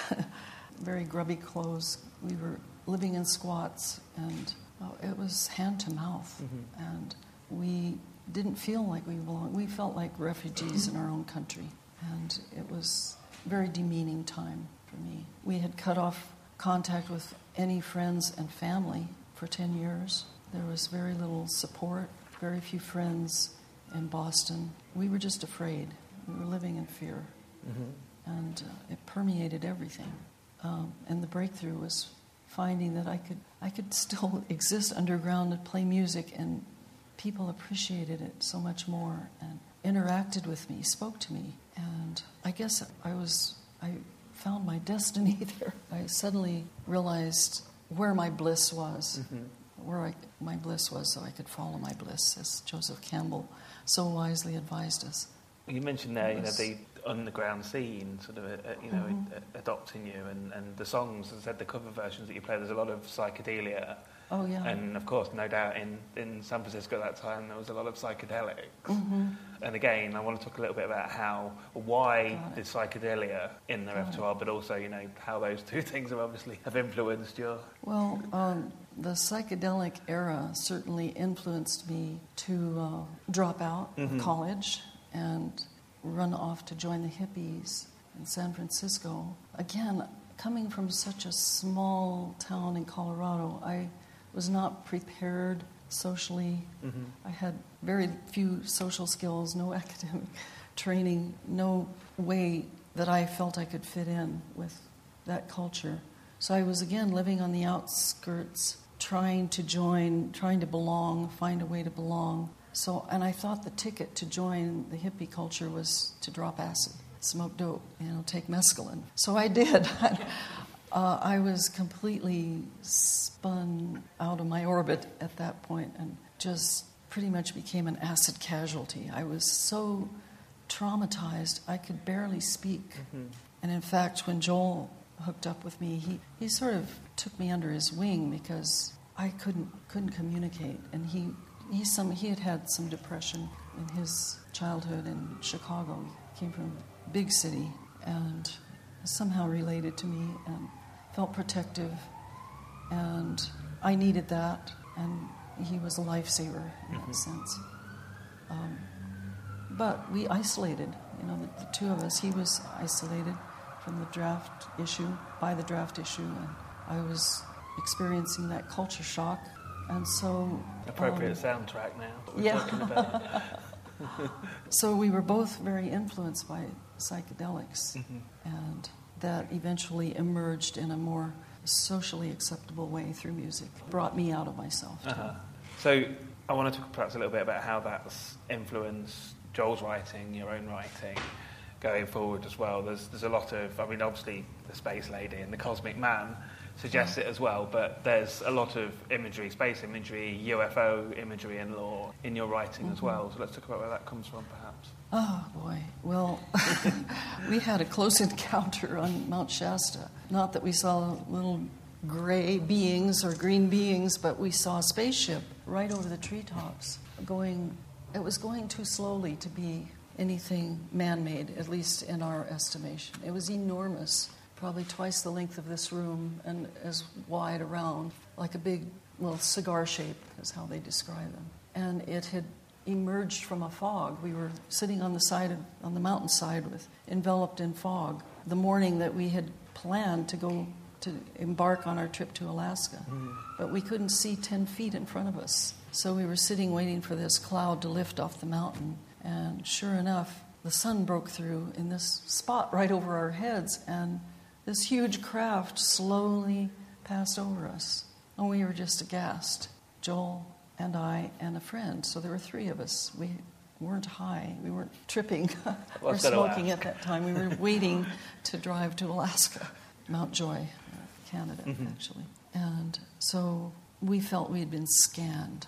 very grubby clothes. We were living in squats, and well, it was hand to mouth. Mm-hmm. And we didn't feel like we belonged. We felt like refugees in our own country. And it was a very demeaning time for me. We had cut off contact with any friends and family for ten years. There was very little support, very few friends in Boston. We were just afraid. We were living in fear. Mm-hmm. And uh, it permeated everything. Um, and the breakthrough was finding that I could I could still exist underground and play music, and people appreciated it so much more and interacted with me, spoke to me. And I guess I was, I found my destiny there. I suddenly realized where my bliss was, Mm-hmm. where I, my bliss was, so I could follow my bliss, as Joseph Campbell so wisely advised us. You mentioned there, you know, Yes. the underground scene, sort of, uh, you know, Mm-hmm. a- adopting you, and, and the songs. As I said, the cover versions that you play. There's a lot of psychedelia, Oh, yeah. and of course, no doubt, in, in San Francisco at that time, there was a lot of psychedelics. Mm-hmm. And again, I want to talk a little bit about how, why Got the it. psychedelia in the Got it. repertoire, but also, you know, how those two things have obviously have influenced your. Well, um, the psychedelic era certainly influenced me to uh, drop out Mhm. of college and run off to join the hippies in San Francisco. Again, coming from such a small town in Colorado, I was not prepared socially. Mm-hmm. I had very few social skills, no academic training, no way that I felt I could fit in with that culture. So I was again living on the outskirts, trying to join, trying to belong, find a way to belong. So, and I thought the ticket to join the hippie culture was to drop acid, smoke dope, you know, take mescaline. So I did. uh, I was completely spun out of my orbit at that point and just pretty much became an acid casualty. I was so traumatized, I could barely speak. Mm-hmm. And in fact, when Joel hooked up with me, he, he sort of took me under his wing because I couldn't couldn't communicate. And he he some he had had some depression in his childhood in Chicago. He came from a big city and somehow related to me and felt protective. And I needed that, and he was a lifesaver in Mm-hmm. that sense. Um, but we isolated, you know, the, the two of us. He was isolated from the draft issue, by the draft issue, and I was experiencing that culture shock. And so... Appropriate um, soundtrack now. That we're yeah. talking about. So we were both very influenced by psychedelics, Mhm. and that eventually emerged in a more socially acceptable way through music. Brought me out of myself, too. Uh-huh. So I want to talk perhaps a little bit about how that's influenced Joel's writing, your own writing, going forward as well. There's there's a lot of, I mean, obviously the Space Lady and the Cosmic Man suggests it as well, but there's a lot of imagery, space imagery, U F O imagery and lore in your writing as well. So let's talk about where that comes from, perhaps. Oh, boy. Well, we had a close encounter on Mount Shasta. Not that we saw little gray beings or green beings, but we saw a spaceship right over the treetops going. It was going too slowly to be anything man-made, at least in our estimation. It was enormous, probably twice the length of this room and as wide around, like a big, well, cigar shape is how they describe them. And it had emerged from a fog. We were sitting on the side of, on the mountainside with enveloped in fog the morning that we had planned to go to embark on our trip to Alaska. Mm. But we couldn't see ten feet in front of us. So we were sitting waiting for this cloud to lift off the mountain. And sure enough, the sun broke through in this spot right over our heads, and this huge craft slowly passed over us. And we were just aghast. Joel and I and a friend. So there were three of us. We weren't high. We weren't tripping or smoking at that time. We were waiting to drive to Alaska, Mount Joy, Canada, mm-hmm. actually. And so we felt we had been scanned. That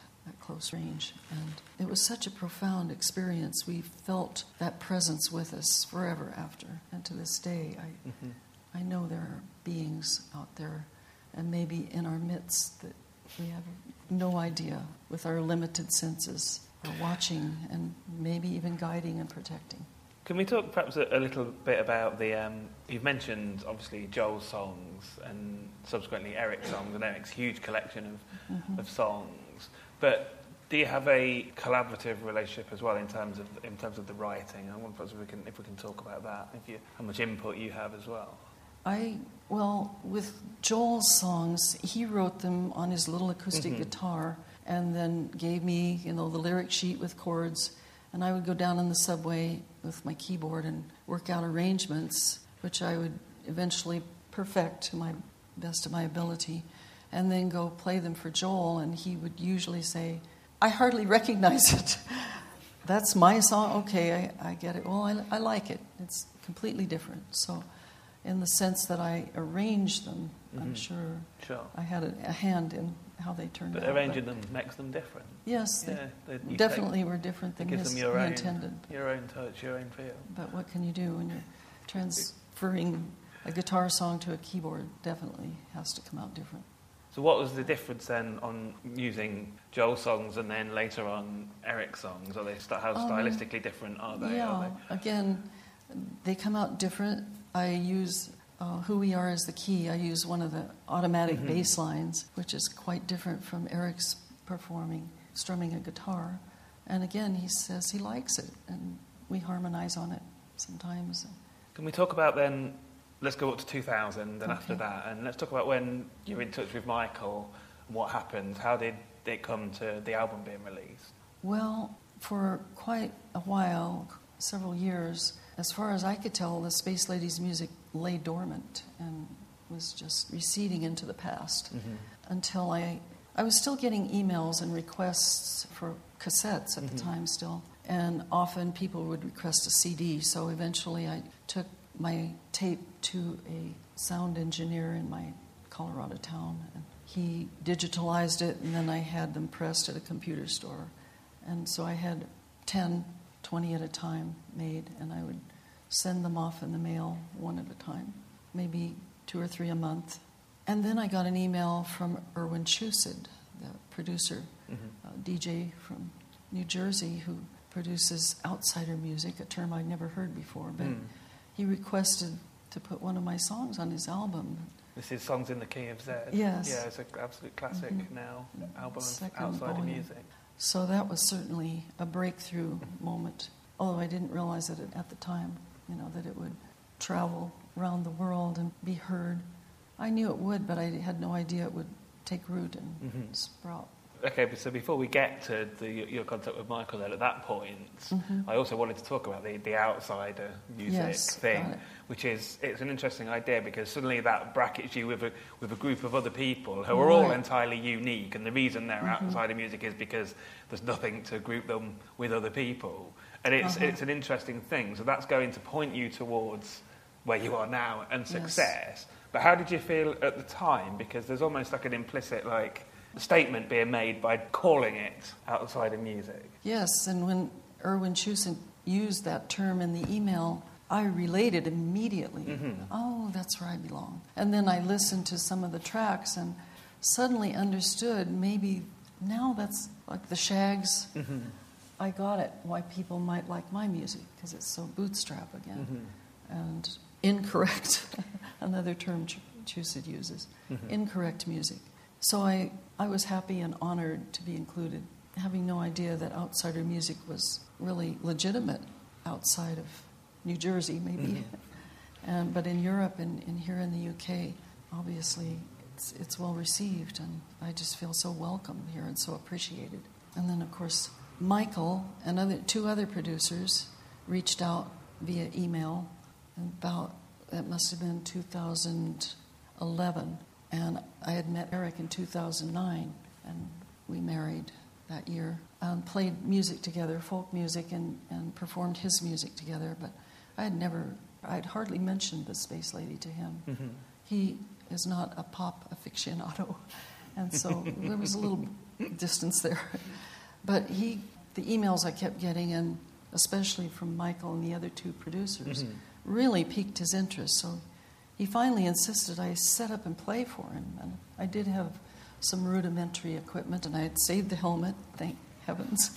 close range. And it was such a profound experience. We felt that presence with us forever after. And to this day, I, mm-hmm. I know there are beings out there, and maybe in our midst, that we have no idea, with our limited senses, are watching and maybe even guiding and protecting. Can we talk perhaps a, a little bit about the, um, you've mentioned obviously Joel's songs and subsequently Eric's songs and Eric's huge collection of, mm-hmm. of songs, but do you have a collaborative relationship as well in terms of in terms of the writing? I wonder perhaps if we can, if we can talk about that, if you, how much input you have as well. I, well, with Joel's songs, he wrote them on his little acoustic mm-hmm. guitar and then gave me, you know, the lyric sheet with chords. And I would go down in the subway with my keyboard and work out arrangements, which I would eventually perfect to my best of my ability, and then go play them for Joel, and he would usually say, I hardly recognize it. That's my song? Okay, I, I get it. Well, I, I like it. It's completely different. So in the sense that I arranged them, mm-hmm. I'm sure, sure I had a, a hand in how they turned but out. Arranging but them makes them different. Yes, yeah, they, they definitely take, were different than gives his, them your he own, intended. Your own touch, your own feel. But what can you do when you're transferring a guitar song to a keyboard? Definitely has to come out different. So what was the difference then on using Joel's songs and then later on Eric's songs? Are they how stylistically um, different are they? Yeah, are they? Again, they come out different. I use uh, Who We Are as the key. I use one of the automatic mm-hmm. bass lines, which is quite different from Eric's performing, strumming a guitar. And again, he says he likes it, and we harmonize on it sometimes. Can we talk about then, let's go up to two thousand and okay. after that, and let's talk about when you were in touch with Michael, what happened, how did it come to the album being released? Well, for quite a while, several years, as far as I could tell, the Space Lady's music lay dormant and was just receding into the past mm-hmm. until I... I was still getting emails and requests for cassettes at mm-hmm. the time still, and often people would request a C D, so eventually I took my tape to a sound engineer in my Colorado town, and he digitalized it, and then I had them pressed at a computer store. And so I had ten, twenty at a time made, and I would send them off in the mail one at a time, maybe two or three a month. And then I got an email from Erwin Chusid, the producer, mm-hmm. uh, D J from New Jersey, who produces outsider music, a term I'd never heard before, but mm. he requested to put one of my songs on his album. This is Songs in the Key of Z. Yes. Yeah, it's an absolute classic mm-hmm. now, album Second of outsider volume. music. So that was certainly a breakthrough moment, although I didn't realize it at the time, you know, that it would travel around the world and be heard. I knew it would, but I had no idea it would take root and mm-hmm. sprout. Okay, but so before we get to the, your contact with Michael then, at that point, mm-hmm. I also wanted to talk about the, the outsider music yes, thing, which is, it's an interesting idea because suddenly that brackets you with a, with a group of other people who are right. all entirely unique, and the reason they're mm-hmm. outsider music is because there's nothing to group them with other people. And it's, uh-huh. it's an interesting thing, so that's going to point you towards where you are now and success. Yes. But how did you feel at the time? Because there's almost like an implicit, like, statement being made by calling it outsider music. Yes, and when Erwin Chusin used that term in the email, I related immediately. Mm-hmm. Oh, that's where I belong. And then I listened to some of the tracks and suddenly understood maybe now that's like the Shags. Mm-hmm. I got it, why people might like my music, because it's so bootstrap again. Mm-hmm. And incorrect, another term Ch- Chusid uses, mm-hmm. incorrect music. So I, I was happy and honored to be included, having no idea that outsider music was really legitimate outside of New Jersey, maybe. Mm-hmm. and, but in Europe and, and here in the U K, obviously, it's, it's well received, and I just feel so welcome here and so appreciated. And then, of course, Michael and other two other producers reached out via email about, it must have been two thousand eleven. And I had met Eric in two thousand nine, and we married that year. Um, played music together, folk music, and, and performed his music together. But I had never, I had hardly mentioned the Space Lady to him. Mm-hmm. He is not a pop aficionado, and so there was a little distance there. But he, the emails I kept getting, and especially from Michael and the other two producers, mm-hmm. really piqued his interest. So he finally insisted I set up and play for him. And I did have some rudimentary equipment, and I had saved the helmet, thank heavens.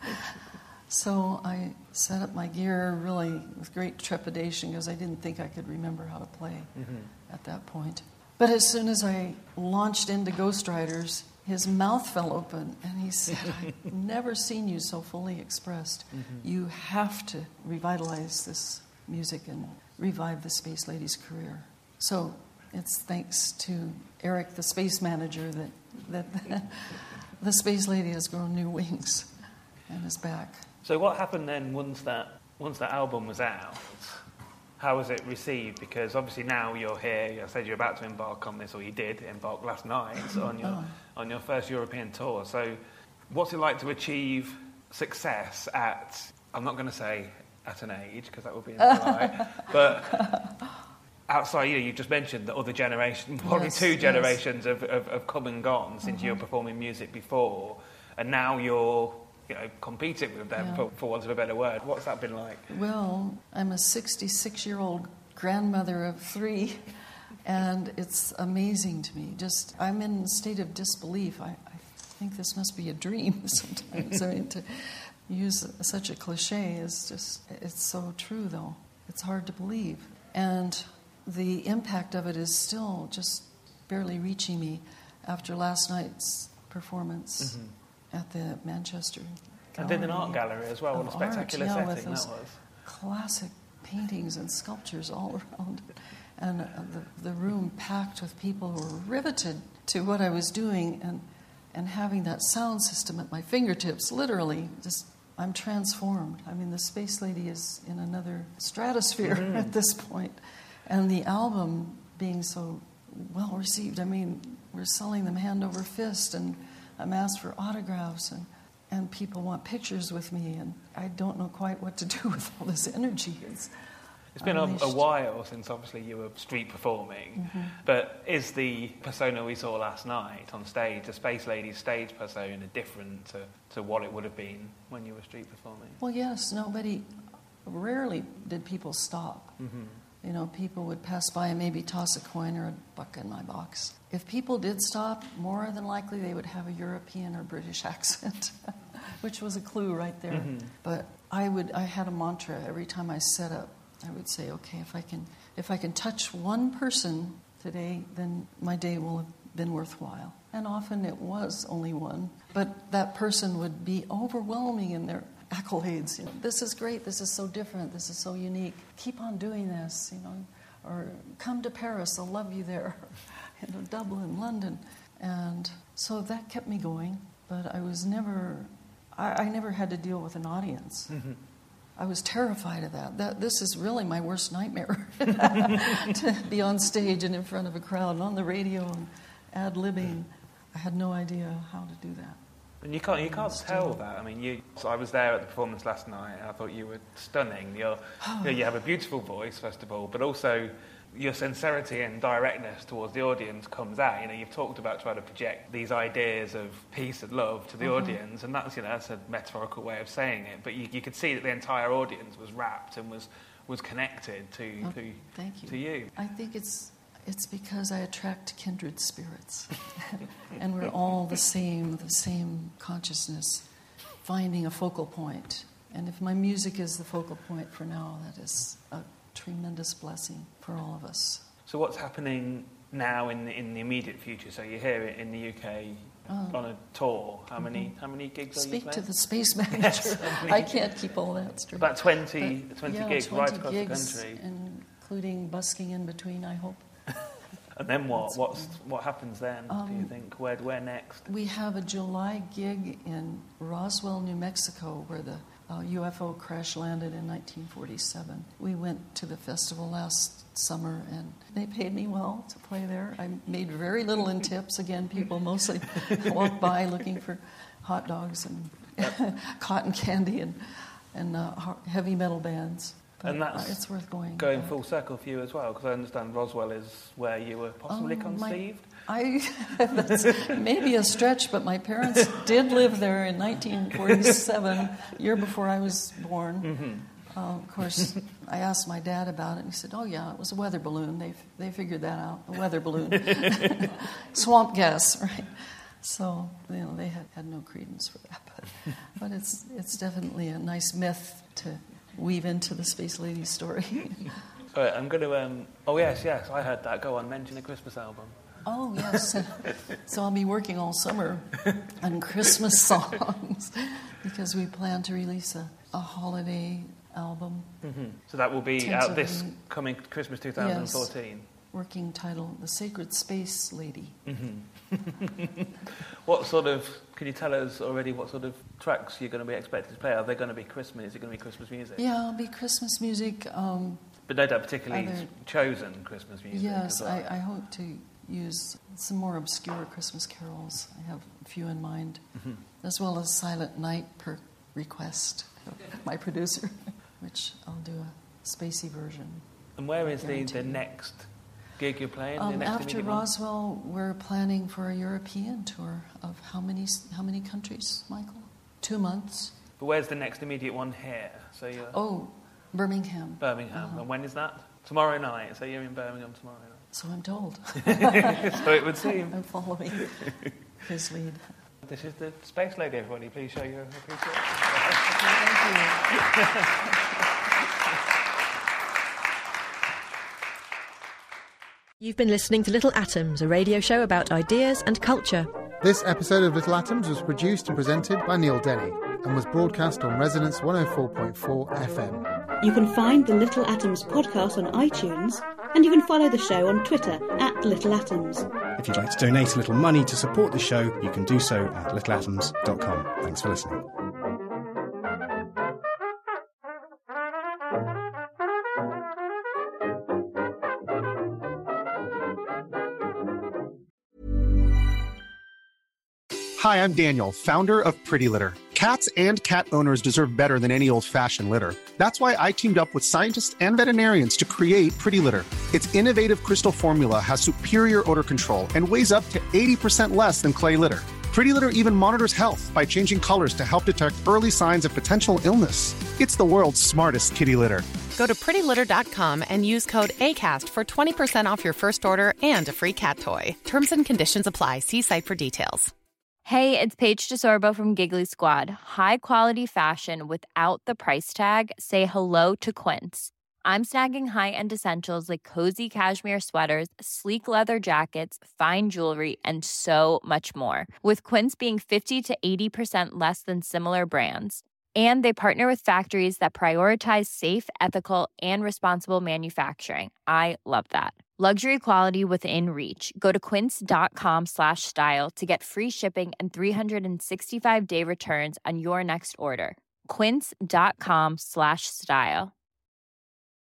So I set up my gear really with great trepidation because I didn't think I could remember how to play mm-hmm. at that point. But as soon as I launched into Ghost Riders, his mouth fell open and he said, I've never seen you so fully expressed. Mm-hmm. You have to revitalize this music and revive the Space Lady's career. So it's thanks to Eric, the space manager, that, that the, the Space Lady has grown new wings and is back. So what happened then once that once that album was out? How was it received? Because obviously now you're here. I said you're about to embark on this, or you did embark last night on your oh. on your first European tour. So, what's it like to achieve success at? I'm not going to say at an age because that would be impolite, but outside, you know, you just mentioned that other generation, probably yes, two generations yes. have, have, have come and gone since mm-hmm. you were performing music before, and now you're. You know, competing with them, yeah. for, for want of a better word. What's that been like? Well, I'm a sixty-six-year-old grandmother of three, and it's amazing to me. Just, I'm in a state of disbelief. I, I think this must be a dream sometimes. I mean, to use such a cliche is just, it's so true, though. It's hard to believe. And the impact of it is still just barely reaching me after last night's performance. Mm-hmm. At the Manchester Gallery. And in an art gallery as well, what a spectacular art, yeah, setting that was. Classic paintings and sculptures all around. And uh, the, the room packed with people who were riveted to what I was doing, and, and having that sound system at my fingertips, literally, just, I'm transformed. I mean, the Space Lady is in another stratosphere mm-hmm. at this point. And the album being so well received, I mean, we're selling them hand over fist, and I'm asked for autographs, and, and people want pictures with me, and I don't know quite what to do with all this energy. It's, it's been a, a while since, obviously, you were street performing, mm-hmm. but is the persona we saw last night on stage, the Space Lady's stage persona, different to, to what it would have been when you were street performing? Well, yes. Nobody, rarely did people stop. Mm-hmm. You know, people would pass by and maybe toss a coin or a buck in my box. If people did stop, more than likely they would have a European or British accent, which was a clue right there. Mm-hmm. But I would, I had a mantra every time I set up. I would say, okay, if I can, if I can touch one person today, then my day will have been worthwhile. And often it was only one, but that person would be overwhelming in their accolades. You know, this is great, this is so different, this is so unique. Keep on doing this, you know, or come to Paris, I'll love you there. You know, Dublin, London. And so that kept me going, but I was never, I, I never had to deal with an audience. Mm-hmm. I was terrified of that. That this is really my worst nightmare, to be on stage and in front of a crowd and on the radio and ad-libbing. I had no idea how to do that. And you can't, you can't tell that. I mean, you. So I was there at the performance last night, and I thought you were stunning. You're, oh. you, know, you have a beautiful voice, first of all, but also your sincerity and directness towards the audience comes out. You know, you've talked about trying to project these ideas of peace and love to the uh-huh. audience, and that's, you know, that's a metaphorical way of saying it. But you, you could see that the entire audience was rapt and was was connected to oh, to, thank you. to you. I think it's. It's because I attract kindred spirits. And we're all the same, the same consciousness, finding a focal point. And if my music is the focal point for now, that is a tremendous blessing for all of us. So what's happening now in the, in the immediate future? So you're here in the U K oh. on a tour. How mm-hmm. many how many gigs are Speak you playing? to the space manager. Yes, I can't keep all that straight. About twenty, but, twenty yeah, gigs twenty right across gigs, the country. Including busking in between, I hope. And then what? What's, what happens then, um, do you think? Where, where next? We have a July gig in Roswell, New Mexico, where the uh, U F O crash landed in nineteen forty-seven. We went to the festival last summer, and they paid me well to play there. I made very little in tips. Again, people mostly walk by looking for hot dogs and yep. cotton candy and, and uh, heavy metal bands. But and that's it's worth going going back. Full circle for you as well, because I understand Roswell is where you were possibly um, conceived. My, I, that's maybe a stretch, but my parents did live there in nineteen forty-seven, year before I was born. Mm-hmm. Uh, of course, I asked my dad about it, and he said, oh, yeah, it was a weather balloon. They they figured that out, a weather balloon. Swamp gas, right? So, you know, they had, had no credence for that. But, but it's it's definitely a nice myth to weave into the Space Lady story. All right, I'm going to... Um, oh, yes, yes, I heard that. Go on, mention the Christmas album. Oh, yes. So I'll be working all summer on Christmas songs because we plan to release a, a holiday album. Mm-hmm. So that will be out this coming Christmas twenty fourteen? Yes. Working title, The Sacred Space Lady. Mm-hmm. What sort of... Can you tell us already what sort of tracks you're going to be expected to play? Are they going to be Christmas? Is it going to be Christmas music? Yeah, it'll be Christmas music. Um, but no doubt particularly either, chosen Christmas music. Yes, well. I, I hope to use some more obscure Christmas carols. I have a few in mind, mm-hmm. as well as Silent Night per request of my producer, which I'll do a spacey version. And where is the, the next gig you're playing? Um, the next after Roswell, one? We're planning for a European tour of how many how many countries, Michael? Two months. But where's the next immediate one here? So you're oh, Birmingham. Birmingham. Uh-huh. And when is that? Tomorrow night. So you're in Birmingham tomorrow night. So I'm told. So it would seem. I'm following his lead. This is the Space Lady, everybody. Please show your appreciation. Thank you. You've been listening to Little Atoms, a radio show about ideas and culture. This episode of Little Atoms was produced and presented by Neil Denny and was broadcast on Resonance one oh four point four F M. You can find the Little Atoms podcast on iTunes, and you can follow the show on Twitter at Little Atoms. If you'd like to donate a little money to support the show, you can do so at little atoms dot com. Thanks for listening. Hi, I'm Daniel, founder of Pretty Litter. Cats and cat owners deserve better than any old-fashioned litter. That's why I teamed up with scientists and veterinarians to create Pretty Litter. Its innovative crystal formula has superior odor control and weighs up to eighty percent less than clay litter. Pretty Litter even monitors health by changing colors to help detect early signs of potential illness. It's the world's smartest kitty litter. Go to pretty litter dot com and use code ACAST for twenty percent off your first order and a free cat toy. Terms and conditions apply. See site for details. Hey, it's Paige DeSorbo from Giggly Squad. High quality fashion without the price tag. Say hello to Quince. I'm snagging high-end essentials like cozy cashmere sweaters, sleek leather jackets, fine jewelry, and so much more. With Quince being fifty to eighty percent less than similar brands. And they partner with factories that prioritize safe, ethical, and responsible manufacturing. I love that. Luxury quality within reach. Go to quince dot com slash style to get free shipping and three sixty-five day returns on your next order. quince dot com slash style.